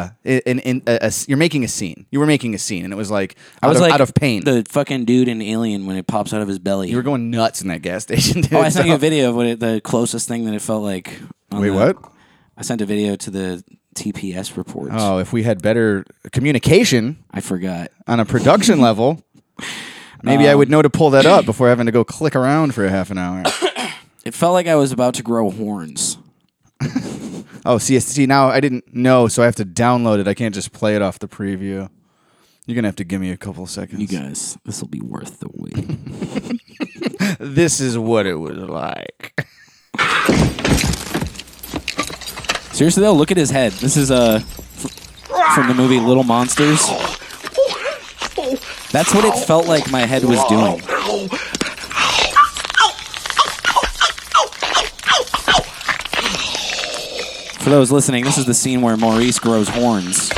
you're making a scene. You were making a scene, and it was like I was out of pain. the fucking dude in Alien when it pops out of his belly. You were going nuts in that gas station. Dude, I sent you so- a video of the closest thing that it felt like. Wait, what? I sent a video to the TPS report. Oh, if we had better communication I forgot. on a production level, maybe I would know to pull that up before having to go click around for a half an hour. It felt like I was about to grow horns. Oh, see, now I didn't know, so I have to download it. I can't just play it off the preview. You're going to have to give me a couple seconds. You guys, this will be worth the wait. This is what it was like. Seriously though, look at his head. This is from the movie Little Monsters. That's what it felt like my head was doing. For those listening, this is the scene where Maurice grows horns.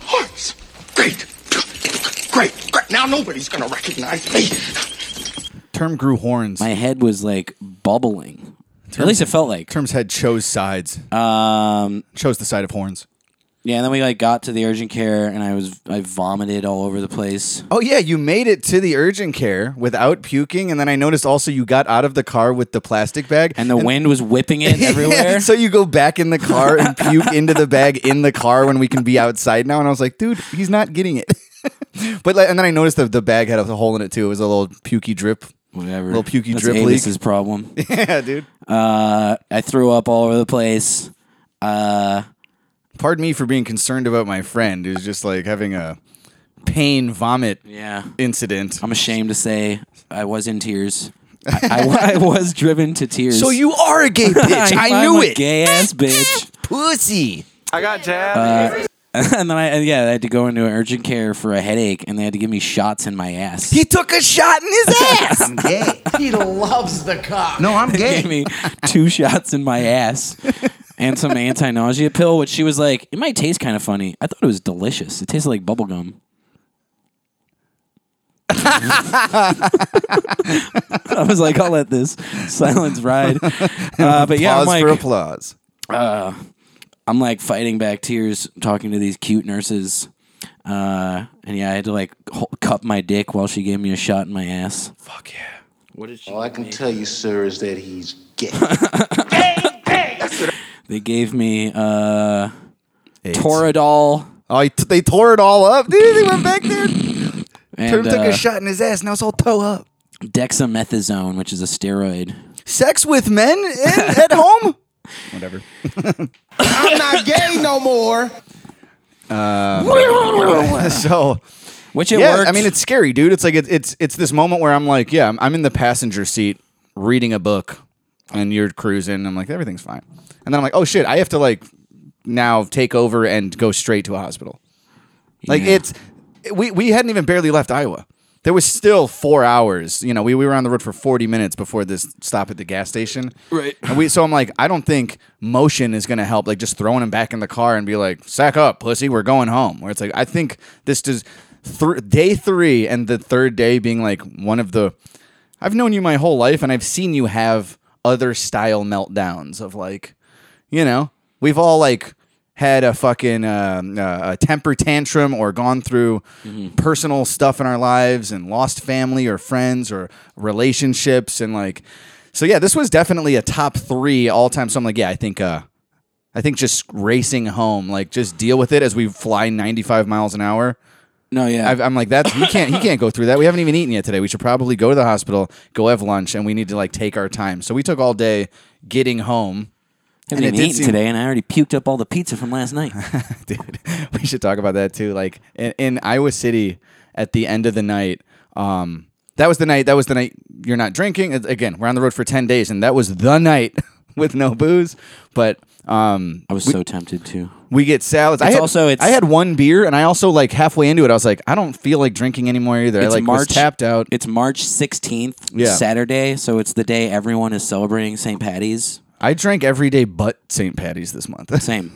Horns. Great. Great. Now nobody's going to recognize me. Term grew horns. My head was like bubbling. At least it felt like. Term's head chose sides. Chose the side of horns. Yeah, and then we like got to the urgent care, and I vomited all over the place. Oh yeah, you made it to the urgent care without puking, and then I noticed also you got out of the car with the plastic bag, And the wind was whipping it everywhere. Yeah, so you go back in the car and puke into the bag in the car when we can be outside now, and I was like, dude, he's not getting it. But and then I noticed the bag had a hole in it too. It was a little pukey drip. Whatever. Little pukey That's drip leak. Avis's problem. Yeah, dude. I threw up all over the place. Pardon me for being concerned about my friend who's just like having a pain vomit Yeah. incident. I'm ashamed to say I was in tears. I was driven to tears. So you are a gay bitch. I knew I'm a it. Gay ass bitch. Pussy. I got jabbed. And then I had to go into urgent care for a headache, and they had to give me shots in my ass. He took a shot in his ass. I'm gay. He loves the cock. No, I'm They gave gay. me 2 shots in my ass and some anti-nausea pill, which she was like, it might taste kind of funny. I thought it was delicious. It tasted like bubble gum. I was like, I'll let this silence ride. But yeah, Pause I'm for like, applause. I'm like fighting back tears talking to these cute nurses. And yeah, I had to like cup my dick while she gave me a shot in my ass. Fuck yeah. What did she? All I can tell you, sir, is that he's gay. They gave me AIDS. Toradol. Oh, they tore it all up, dude. They went back there. And, Term took a shot in his ass. Now it's all toe up. Dexamethasone, which is a steroid. Sex with men at home? Whatever. I'm not gay no more. So Which it yeah, worked. I mean, it's scary, dude. It's like it's this moment where I'm like, yeah, I'm in the passenger seat reading a book, and you're cruising. I'm like, everything's fine, and then I'm like, oh shit, I have to like now take over and go straight to a hospital. Like Yeah. we hadn't even barely left Iowa. There was still 4 hours. You know, we were on the road for 40 minutes before this stop at the gas station. Right. And so I'm like, I don't think motion is going to help. Like just throwing him back in the car and be like, sack up, pussy, we're going home. Where it's like, I think this does day 3 and the third day being like one of the, I've known you my whole life and I've seen you have other style meltdowns of like, you know, we've all like had a fucking a temper tantrum or gone through personal stuff in our lives and lost family or friends or relationships and like, so yeah, this was definitely a top 3 all time. So I'm like, yeah, I think just racing home, like just deal with it as we fly 95 miles an hour. No, yeah. I'm like, that's he can't go through that. We haven't even eaten yet today. We should probably go to the hospital, go have lunch, and we need to like take our time. So we took all day getting home. haven't and even it did eaten seem- today, and I already puked up all the pizza from last night. Dude, we should talk about that too. Like in Iowa City at the end of the night, that was the night you're not drinking. Again, we're on the road for 10 days, and that was the night with no booze. But I was so tempted to. we get salads. I had one beer, and I also like halfway into it, I was like, I don't feel like drinking anymore either. I like was tapped out. It's March 16th, Yeah. Saturday, so it's the day everyone is celebrating St. Patty's. I drank every day but St. Patty's this month. Same.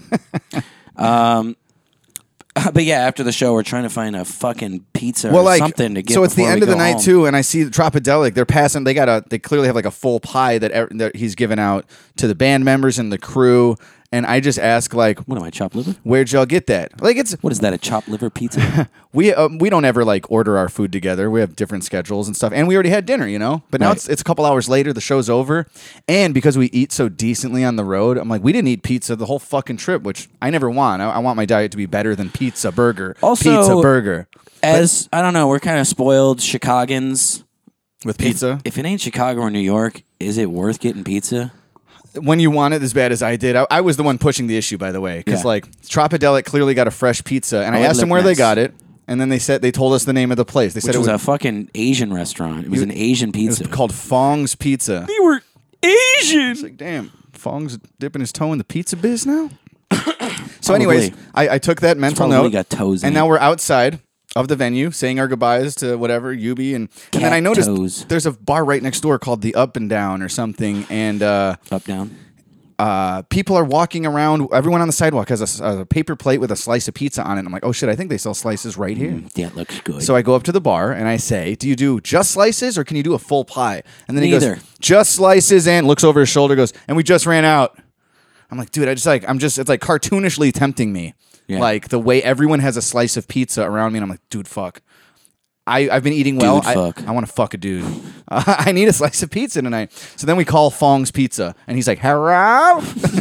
But yeah, after the show, we're trying to find a fucking pizza or something to get. So it's the before end we of the go night home. too, and I see the Tropidelic. They're passing. They clearly have like a full pie that he's given out to the band members and the crew. And I just ask like, What am I, chopped liver? where'd y'all get that? Like it's What is that, a chopped liver pizza? we don't ever like order our food together. We have different schedules and stuff, and we already had dinner, you know. But now Right. it's a couple hours later. The show's over, and because we eat so decently on the road, I'm like, we didn't eat pizza the whole fucking trip, which I never want. I want my diet to be better than pizza burger. Also, pizza burger As, I don't know, we're kind of spoiled Chicagans. with pizza. If it ain't Chicago or New York, is it worth getting pizza? When you want it as bad as I did, I was the one pushing the issue, by the way, because Yeah. like Tropidelic clearly got a fresh pizza, and I Oh, it asked them looked where they nice. got it, and then they told us the name of the place. They said Which it was was, a fucking Asian restaurant. It was an Asian it was pizza. called Fong's Pizza. We were Asian. It's like, damn, Fong's dipping his toe in the pizza biz now. So, anyways, I took that mental probably note, got toes in and it. now we're outside of the venue saying our goodbyes to whatever Yubi, and then I noticed toes. there's a bar right next door called the Up and Down or something, and Up, down. people are walking around. Everyone on the sidewalk has a paper plate with a slice of pizza on it. And I'm like, oh shit, I think they sell slices right here. That looks good. So I go up to the bar and I say, do you do just slices or can you do a full pie? And then he Neither. goes, just slices, and looks over his shoulder, goes, and we just ran out. I'm like, dude, it's like cartoonishly tempting me. Yeah. Like the way everyone has a slice of pizza around me. And I'm like, dude, fuck. I've been eating well. Dude, fuck. I want to fuck a dude. I need a slice of pizza tonight. So then we call Fong's Pizza, and he's like, "Hello."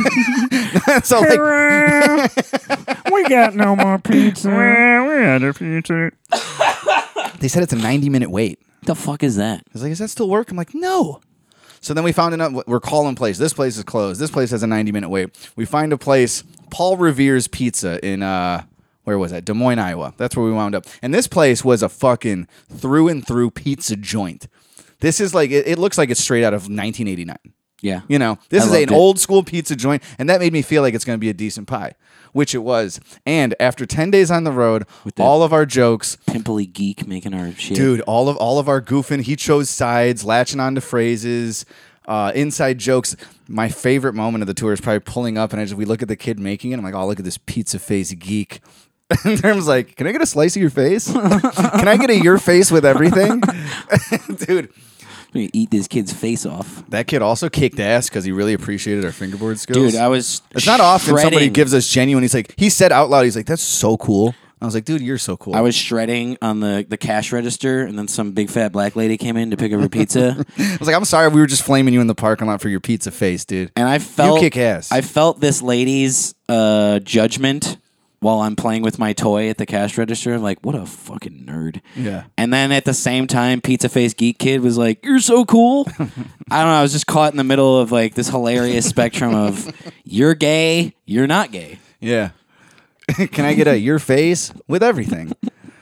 So like, We got no more pizza. We had a pizza. they said it's a 90-minute wait. What the fuck is that? I was like, "Does that still work?" I'm like, "No." So then we found another. We're calling place. This place is closed. This place has a 90-minute wait. We find a place, Paul Revere's Pizza in where was that? Des Moines, Iowa. That's where we wound up. And this place was a fucking through and through pizza joint. This is like, it looks like it's straight out of 1989. Yeah. You know, this I is loved an it. old school pizza joint. And that made me feel like it's going to be a decent pie, which it was. And after 10 days on the road, the- all of our jokes, Pimply geek making our shit. dude, all of our goofing, he chose sides, latching onto phrases, inside jokes. My favorite moment of the tour is probably pulling up and we look at the kid making it. I'm like, oh, look at this pizza face geek. And Term's like, can I get a slice of your face? Can I get your face with everything? Dude, We eat this kid's face off. that kid also kicked ass because he really appreciated our fingerboard skills. Dude, I was It's not often somebody shredding. gives us genuine. He said out loud, he's like, that's so cool. I was like, dude, you're so cool. I was shredding on the cash register, and then some big fat black lady came in to pick up her pizza. I was like, I'm sorry, we were just flaming you in the parking lot for your pizza face, dude. And I felt kick ass. I felt this lady's judgment while I'm playing with my toy at the cash register. I'm like, what a fucking nerd. Yeah. And then at the same time, Pizza Face Geek Kid was like, you're so cool. I don't know. I was just caught in the middle of like this hilarious spectrum of you're gay, you're not gay. Yeah. Can I get your face with everything?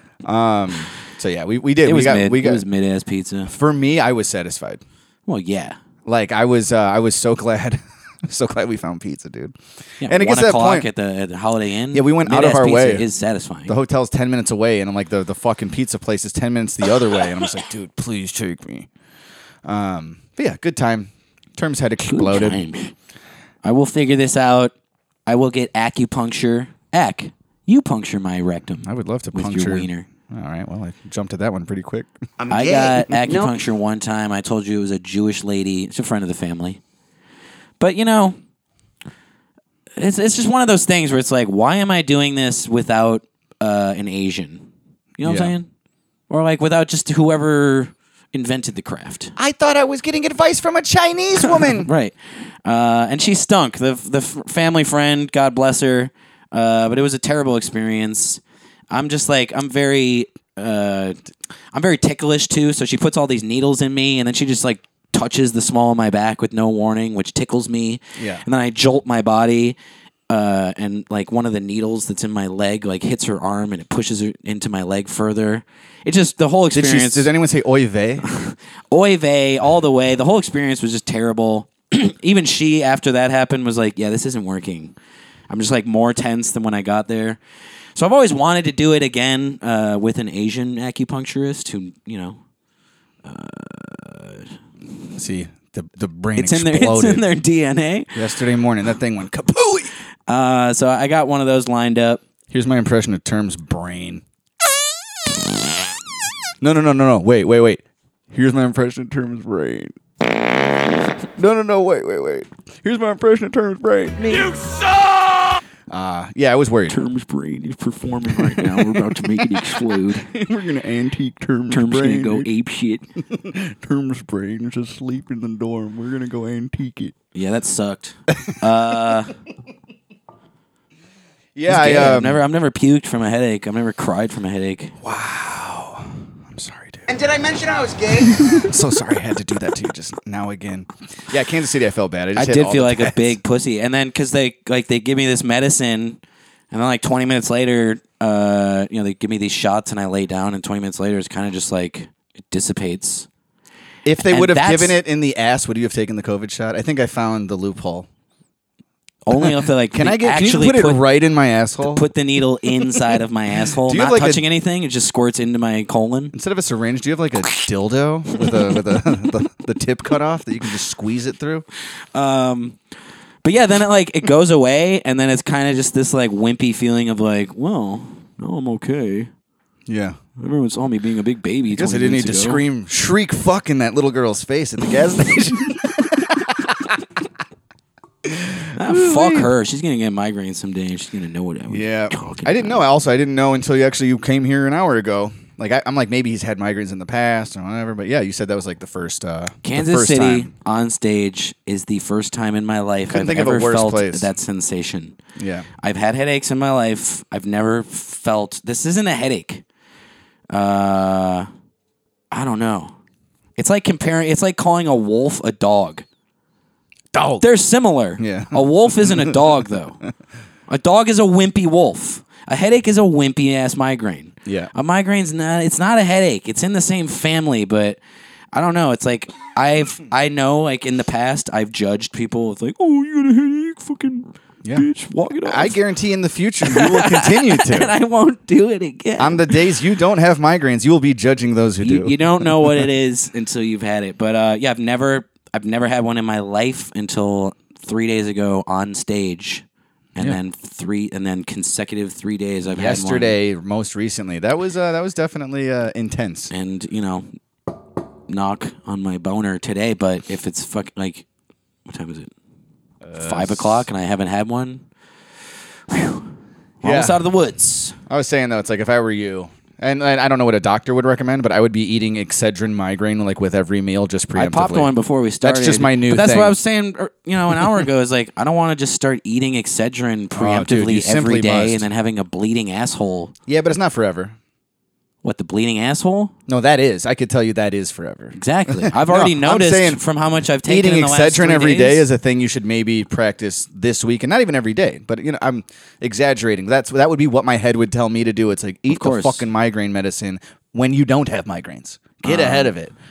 So yeah, we did. It was we got it was mid ass pizza. For me, I was satisfied. Well, yeah. Like I was so glad. So glad we found pizza, dude. Yeah, and it gets 1 to that o'clock point. at the Holiday Inn. Yeah, we went out of Mid-ass our pizza way. Is satisfying. The hotel's 10 minutes away, and I'm like, the fucking pizza place is 10 minutes the other way, and I'm just like, dude, please take me. But yeah, good time. Terms had exploded. Times. I will figure this out. I will get acupuncture. You puncture my rectum. I would love to with puncture. your wiener. All right, well, I jumped at that one pretty quick. I got acupuncture one time. I told you it was a Jewish lady. It's a friend of the family. But, you know, it's just one of those things where it's like, why am I doing this without an Asian? You know what I'm Yeah. saying? Or like without just whoever invented the craft. I thought I was getting advice from a Chinese woman. Right. And she stunk. The family friend, God bless her. But it was a terrible experience. I'm just like, I'm very ticklish too. So she puts all these needles in me, and then she just like touches the small of my back with no warning, which tickles me. Yeah. And then I jolt my body, and like one of the needles that's in my leg like hits her arm, and it pushes her into my leg further. It just the whole experience. Did anyone say oy vey? Oy vey all the way. The whole experience was just terrible. Even she, after that happened, was like, yeah, this isn't working. I'm just like more tense than when I got there. So I've always wanted to do it again with an Asian acupuncturist who, you know, See, the brain it's in exploded. their DNA. Yesterday morning, that thing went kapooey. So I got one of those lined up. Here's my impression of Term's brain. No. Wait. Here's my impression of Term's brain. No. Wait. Here's my impression of Term's brain. You suck! Yeah, I was worried. Term's brain is performing right now. We're about to make it explode. We're gonna antique Term's Term's brain. gonna go ape shit. Term's brain is asleep in the dorm. We're gonna go antique it. Yeah, that sucked. Yeah, I've never puked from a headache. I've never cried from a headache. I'm sorry, dude. And did I mention I was gay? I'm so sorry I had to do that to you just now again. Yeah, Kansas City, I felt bad. I just hit did all feel the like a pads. big pussy, and then because they give me this medicine, and then like 20 minutes later, they give me these shots, and I lay down, and 20 minutes later, it's kind of just like it dissipates. If they and would have that's- given it in the ass, would you have taken the COVID shot? I think I found the loophole. Only if they like Can you actually put it right in my asshole? put the needle inside of my asshole, Do you have not like a- touching anything. It just squirts into my colon. Instead of a syringe, do you have like a dildo with the tip cut off that you can just squeeze it through? But yeah, then it goes away, and then it's kind of just this like wimpy feeling of like, well, no, I'm okay. Yeah. Everyone saw me being a big baby. I guess I 20 didn't need minutes to ago. shriek fuck in that little girl's face at the gas station. Fuck her. She's gonna get migraines someday, and she's gonna know what I was Yeah. talking I didn't know. about. I didn't know until you came here an hour ago. Like I'm like maybe he's had migraines in the past or whatever. But yeah, you said that was like the first. Kansas the first City time. on stage is the first time in my life Couldn't I've think of a ever worse felt place. that sensation. Yeah. I've had headaches in my life. I've never felt this isn't a headache. I don't know. It's like calling a wolf a dog. Dog. They're similar. Yeah. A wolf isn't a dog though. A dog is a wimpy wolf. A headache is a wimpy ass migraine. Yeah. A migraine's not. It's not a headache. It's in the same family, but I don't know. It's like I know like in the past I've judged people with like, oh, you got a headache, fucking bitch, walk it off. I guarantee in the future you will continue and to. I won't do it again. On the days you don't have migraines, you will be judging those who do. You don't know what it is until you've had it. But yeah, I've never had one in my life until 3 days ago on stage, and then consecutive 3 days I've Yesterday, most recently, that was definitely intense. had one. And knock on my boner today. But if it's like, what time is it? 5 o'clock, and I haven't had one. Whew. Almost out of the woods. I was saying though, it's like if I were you, and I don't know what a doctor would recommend, but I would be eating Excedrin migraine like with every meal, just preemptively. I popped one before we started. That's just my new But that's thing. what I was saying, an hour ago. Is like I don't want to just start eating Excedrin preemptively you simply every day must. and then having a bleeding asshole. Yeah, but it's not forever. What, the bleeding asshole? No, that is. I could tell you that is forever. Exactly. I've already No, I'm noticed saying from how much I've taken Eating in the last Excedrin 3 every days. day is a thing you should maybe practice this week, and not even every day. But I'm exaggerating. That would be what my head would tell me to do. It's like eat the course. fucking migraine medicine when you don't have migraines. Get ahead of it.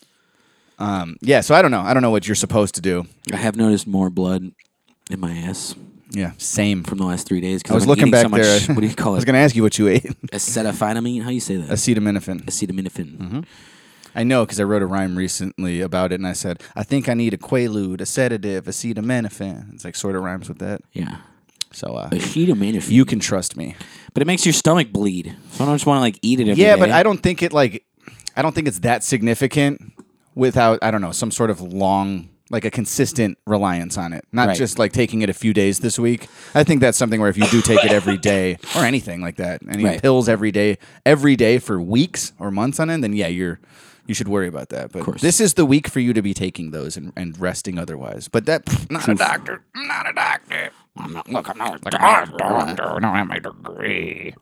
Yeah. So I don't know. I don't know what you're supposed to do. I have noticed more blood in my ass Yeah. Same. from the last 3 days. 'cause I was I've looking been eating back so much, there. What do you call I was it? going to ask you what you ate. Acetaminophen? How do you say that? Acetaminophen. Acetaminophen. I know because I wrote a rhyme recently about it, and I said, I think I need a Quaalude, a sedative, acetaminophen. It's like sort of rhymes with that. Yeah. So Acetaminophen. you can trust me. But it makes your stomach bleed. So I don't just want to like eat it every day. Yeah, but I don't think it's that significant without, I don't know, some sort of long, like a consistent reliance on it. Not Right. just like taking it a few days this week. I think that's something where if you do take it every day or anything like that, any Right. pills every day for weeks or months on end, then yeah, you should worry about that. But course. this is the week for you to be taking those and resting otherwise. But that, not a doctor. I'm not a doctor. I'm not a doctor. I don't have my degree.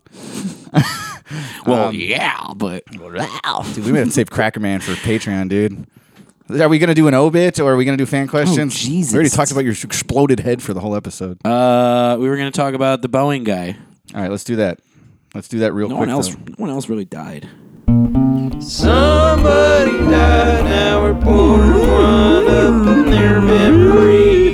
Well, yeah, but Dude, we have to save Cracker Man for Patreon, dude. Are we going to do an obit or are we going to do fan questions? Jesus. We already talked about your exploded head for the whole episode. we were going to talk about the Boeing guy. All right, let's do that. Let's do that real No quick. one else. though. No one else really died. Somebody died, now we're pouring one up in their memory.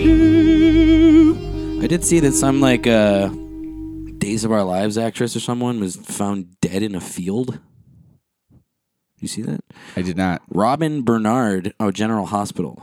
I did see that some like Days of Our Lives actress or someone was found dead in a field. You see that? I did not. Robin Bernard, General Hospital.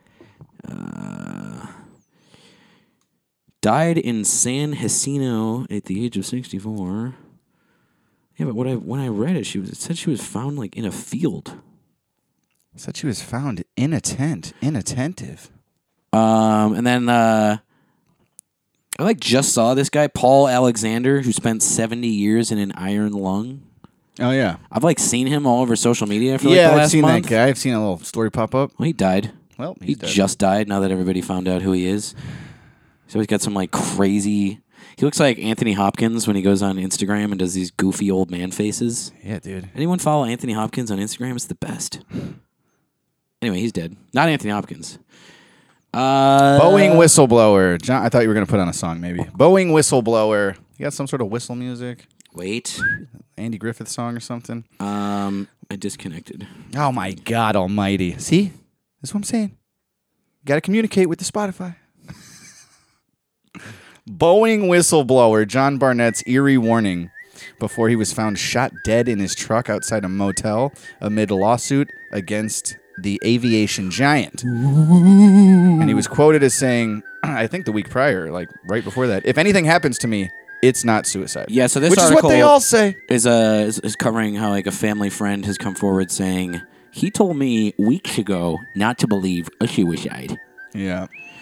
Died in San Jacinto at the age of 64. Yeah, but when I read it, it said she was found like in a field. Said she was found inattentive. And then I just saw this guy, Paul Alexander, who spent 70 years in an iron lung. Oh, yeah. I've seen him all over social media for the Yeah, last I've seen month. that guy. I've seen a little story pop up. Well, he died. Well, He he's dead. just died now that everybody found out who he is. So he's got some like crazy. He looks like Anthony Hopkins when he goes on Instagram and does these goofy old man faces. Yeah, dude. Anyone follow Anthony Hopkins on Instagram? It's the best. Anyway, he's dead. Not Anthony Hopkins. Boeing whistleblower. John, I thought you were going to put on a song, maybe. Boeing whistleblower. You got some sort of whistle music? Wait. Andy Griffith song or something? I disconnected. Oh, my God almighty. See? That's what I'm saying. You got to communicate with the Spotify. Boeing whistleblower John Barnett's eerie warning before he was found shot dead in his truck outside a motel amid a lawsuit against the aviation giant. And he was quoted as saying, I think the week prior, like right before that. If anything happens to me, it's not suicide. Yeah, so this which is article what they all say. is covering how like a family friend has come forward saying he told me weeks ago not to believe a suicide. Yeah.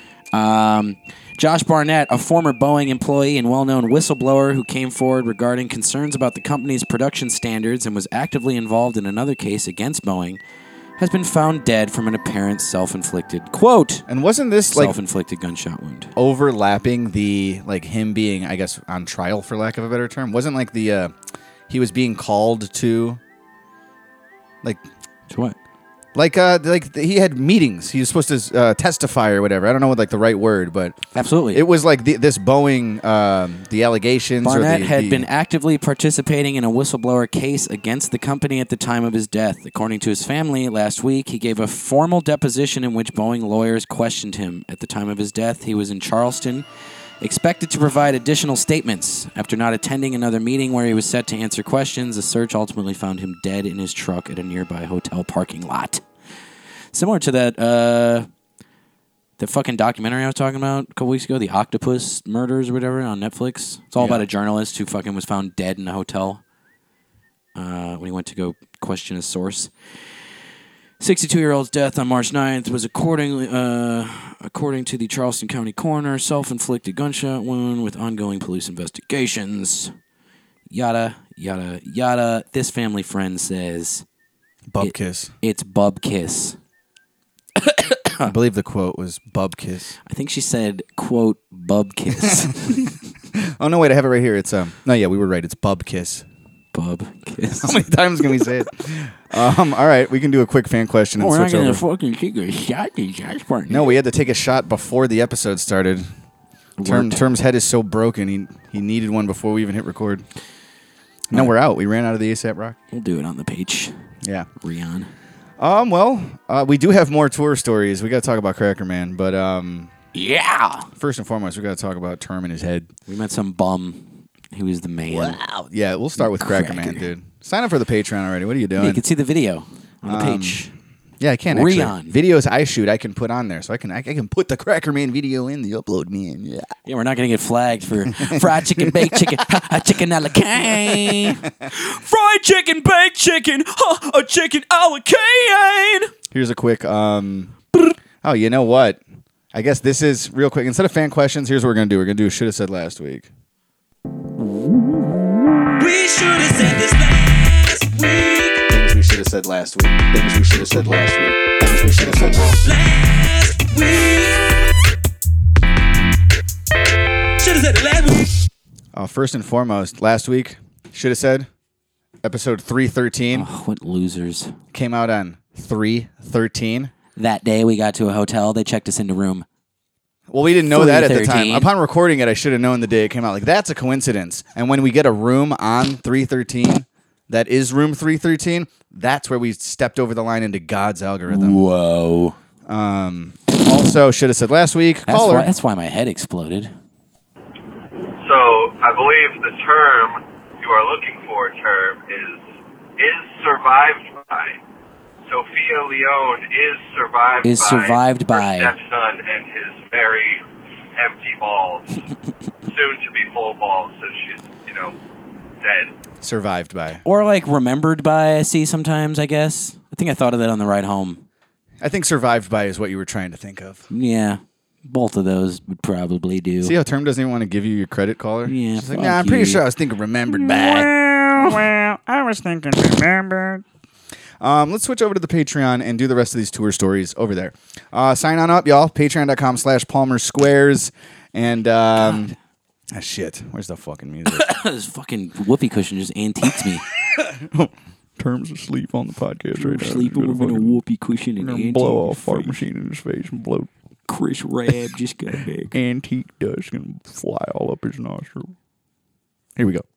Josh Barnett, a former Boeing employee and well-known whistleblower who came forward regarding concerns about the company's production standards and was actively involved in another case against Boeing, has been found dead from an apparent self-inflicted, quote, And wasn't this like self-inflicted gunshot wound. overlapping the like him being, I guess, on trial for lack of a better term? Wasn't like the he was being called to like To what? like he had meetings. He was supposed to testify or whatever. I don't know what like the right word, but Absolutely. it was like this Boeing the allegations. Barnett or the, had been actively participating in a whistleblower case against the company at the time of his death. According to his family, last week he gave a formal deposition in which Boeing lawyers questioned him. At the time of his death, he was in Charleston, expected to provide additional statements. After not attending another meeting where he was set to answer questions, a search ultimately found him dead in his truck at a nearby hotel parking lot. Similar to that the fucking documentary I was talking about a couple weeks ago, the Octopus Murders or whatever on Netflix. It's all about a journalist who fucking was found dead in a hotel when he went to go question a source. 62-year-old's death on March 9th was according to the Charleston County coroner, self-inflicted gunshot wound with ongoing police investigations. Yada, yada, yada. This family friend says bub kiss. it's bub kiss. I believe the quote was bub kiss. I think she said, quote, bub kiss. Oh no, wait, I have it right here. It's no, yeah, we were right. It's bub kiss. Bub kiss. How many times can we say it? All right, we can do a quick fan question and We're not switch going over. to fucking take a shot at Josh Barnett. No, we had to take a shot before the episode started. Term's head is so broken. He needed one before we even hit record. No, we're out. We ran out of the ASAP Rock. We'll do it on the page. Yeah. Rion. Well, we do have more tour stories. We got to talk about Cracker Man, but Yeah. first and foremost, we got to talk about Term and his head. We met some bum. He was the man. Wow. Yeah, we'll start with Cracker Man, Cracker. dude. Sign up for the Patreon already. What are you doing? Yeah, you can see the video on the page. Yeah, I can actually. Rion. Videos I shoot, I can put on there, so I can put the Cracker Man video in the upload, man. Yeah. Yeah, we're not going to get flagged for fried chicken, baked chicken, chicken a la cane. Fried chicken, baked chicken, a chicken a la cane. Here's a quick. Oh, you know what? I guess this is real quick. Instead of fan questions, here's what we're gonna do. We're gonna do a should have said last week. We should have said this last week. Things we should have said last week. Things we should have said last week. Things we should have said last week. Last week. Should have said it last week. First and foremost, last week should have said episode 313 Oh, what losers. came out on 3/13. That day we got to a hotel. They checked us into room. Well, we didn't know that at the time. 313. Upon recording it, I should have known the day it came out. Like, that's a coincidence. And when we get a room on 313, that is room 313, that's where we stepped over the line into God's algorithm. Whoa. Also, should have said last week, caller. That's why my head exploded. So I believe the term you are looking for, term, is survived by. Sophia Leone is survived by her stepson and his very empty balls, soon to be full balls, since she's, dead. Survived by. Or like remembered by, I see sometimes, I guess. I think I thought of that on the ride home. I think survived by is what you were trying to think of. Yeah. Both of those would probably do. See how Term doesn't even want to give you your credit, caller? Yeah, She's like, fuck nah, I'm pretty you. sure I was thinking remembered by. Well, I was thinking, remember. Let's switch over to the Patreon and do the rest of these tour stories over there. Sign on up, y'all. Patreon.com/Palmer Squares. And, shit. Where's the fucking music? This fucking whoopee cushion just antiques me. Terms asleep on the podcast right now. Sleeping with a whoopee cushion and Gonna antique. blow off fart machine in his face and blow Chris Rab just got back. antique dust and fly all up his nostril. Here we go.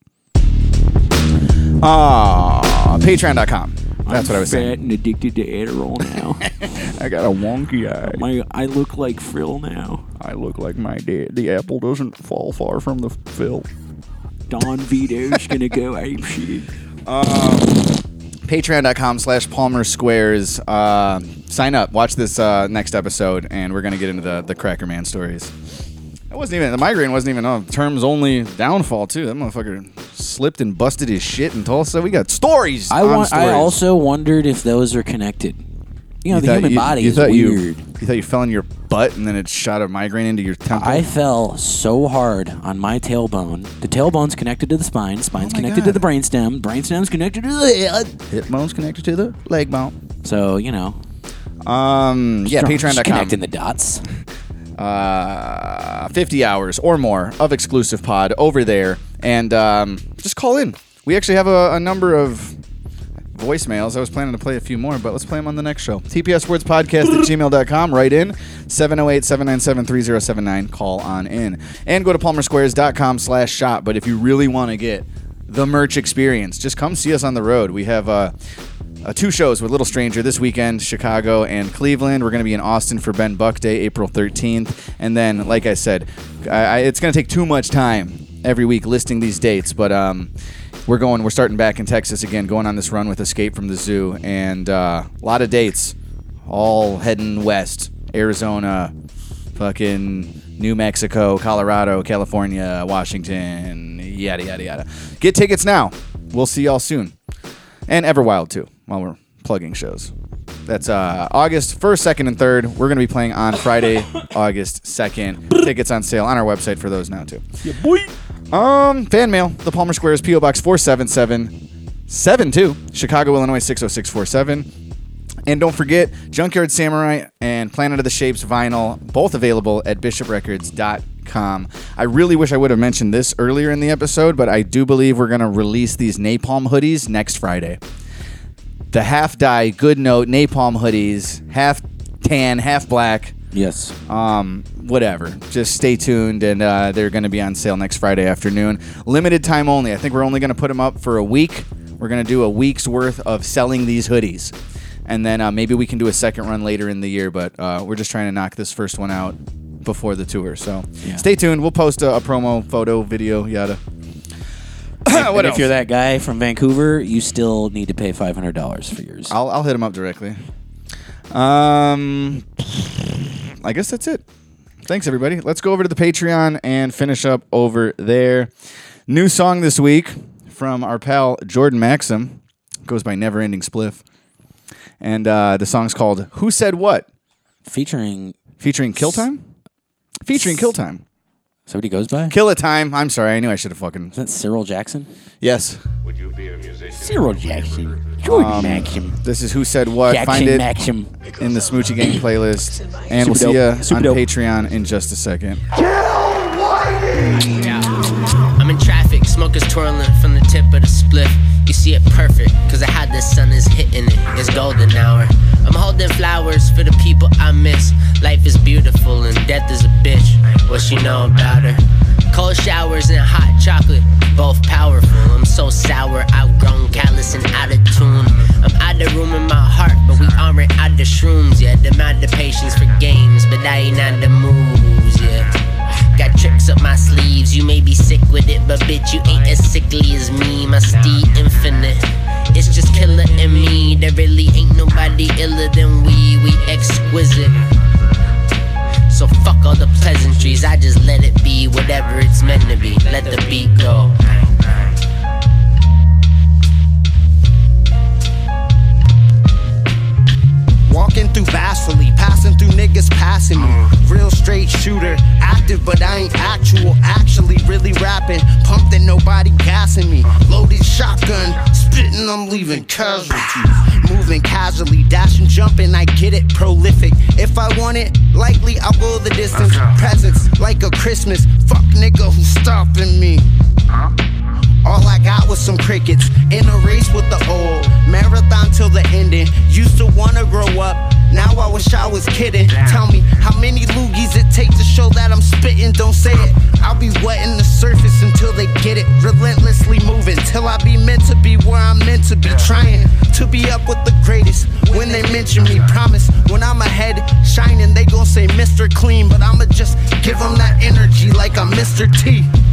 Patreon.com. That's what I was fat saying. and addicted to Adderall now. I got a wonky eye. I look like Phil now. I look like my dad. The apple doesn't fall far from the fill. Don Vito's gonna go ape shit. Patreon.com/Palmer Squares. Sign up. Watch this next episode, and we're going to get into the Cracker Man stories. The migraine wasn't even a terms only downfall, too. That motherfucker slipped and busted his shit in Tulsa. We got stories. I also wondered if those are connected. You know, the human body is weird. You thought you fell in your butt and then it shot a migraine into your temple? I fell so hard on my tailbone. The tailbone's connected to the spine. Spine's connected to the brainstem. Brainstem's connected to the head. Hip bone's connected to the leg bone. So, you know. Patreon.com. Connecting the dots. 50 hours or more of exclusive pod over there. And just call in. We actually have a number of voicemails. I was planning to play a few more, but let's play them on the next show. tpswordspodcast@gmail.com. Write in 708-797-3079. Call on in. And go to palmersquares.com/shop. But if you really want to get the merch experience, just come see us on the road. We have 2 shows with Little Stranger this weekend, Chicago and Cleveland. We're going to be in Austin for Ben Buck Day, April 13th. And then, like I said, it's going to take too much time every week listing these dates, but we're starting back in Texas again, going on this run with Escape from the Zoo, and a lot of dates, all heading west. Arizona, fucking New Mexico, Colorado, California, Washington, yada, yada, yada. Get tickets now. We'll see y'all soon. And Everwild, too, while we're plugging shows. That's August 1st, 2nd, and 3rd. We're going to be playing on Friday, August 2nd. Tickets on sale on our website for those now, too. Yeah, boy. Fan mail, the Palmer Squares, P.O. Box 47772, Chicago, Illinois 60647. And don't forget, Junkyard Samurai and Planet of the Shapes vinyl, both available at bishoprecords.com. I really wish I would have mentioned this earlier in the episode, but I do believe we're going to release these Napalm hoodies next Friday. The half-dye, good note, Napalm hoodies, half tan, half black. Yes. Whatever. Just stay tuned, and they're going to be on sale next Friday afternoon. Limited time only. I think we're only going to put them up for a week. We're going to do a week's worth of selling these hoodies. And then maybe we can do a second run later in the year, but we're just trying to knock this first one out before the tour. So Stay tuned. We'll post a promo, photo, video, yada. What else? If you're that guy from Vancouver, you still need to pay $500 for yours. I'll hit him up directly. I guess that's it. Thanks, everybody. Let's go over to the Patreon and finish up over there. New song this week from our pal Jordan Maxim. Goes by Never Ending Spliff. And the song's called Who Said What? Featuring Kill Time? Featuring Kill Time. So what he goes by? Kill a Time. I'm sorry. I knew I should have fucking... Is that Cyril Jackson? Yes. Would you be a musician? Cyril Jackson. Jordan Maxim. This is Who Said What. Jackson Find it Maxim. in the Smoochie Gang playlist. And we'll see you on Patreon in just a second. I'm in traffic, smokers twirling from the tip of the spliff. You see it perfect, cause I had the sun is hitting it. It's golden hour. I'm holding flowers for the people I miss. Life is beautiful and death is a bitch. What you know about her? Cold showers and hot chocolate, both powerful. I'm so sour, outgrown, callous, and out of tune. I'm out of room in my heart, but we aren't out of shrooms yet. I'm out of patience for games, but I ain't out of moves yet. Got tricks up my sleeves, you may be sick with it, but bitch, you ain't as sickly as me. My steed infinite, it's just killer in me. There really ain't nobody iller than we exquisite. So fuck all the pleasantries, I just let it be whatever it's meant to be. Let the beat go. Walking through Vaseline, passing through niggas passing me. Real straight shooter, active but I ain't actual. Actually really rapping, pumped and nobody gassing me. Loaded shotgun, spitting, I'm leaving casualties. Moving casually, dashing, jumping, I get it, prolific. If I want it, likely I'll go the distance. Presents like a Christmas, fuck nigga who's stopping me. All I got was some crickets in a race with the old marathon till the ending. Used to wanna grow up, now I wish I was kidding. Tell me how many loogies it take to show that I'm spitting. Don't say it, I'll be wetting the surface until they get it. Relentlessly moving till I be meant to be where I'm meant to be. Trying to be up with the greatest when they mention me. Promise when I'm ahead shining they gon' say Mr. Clean, but I'ma just give them that energy like I'm Mr. T.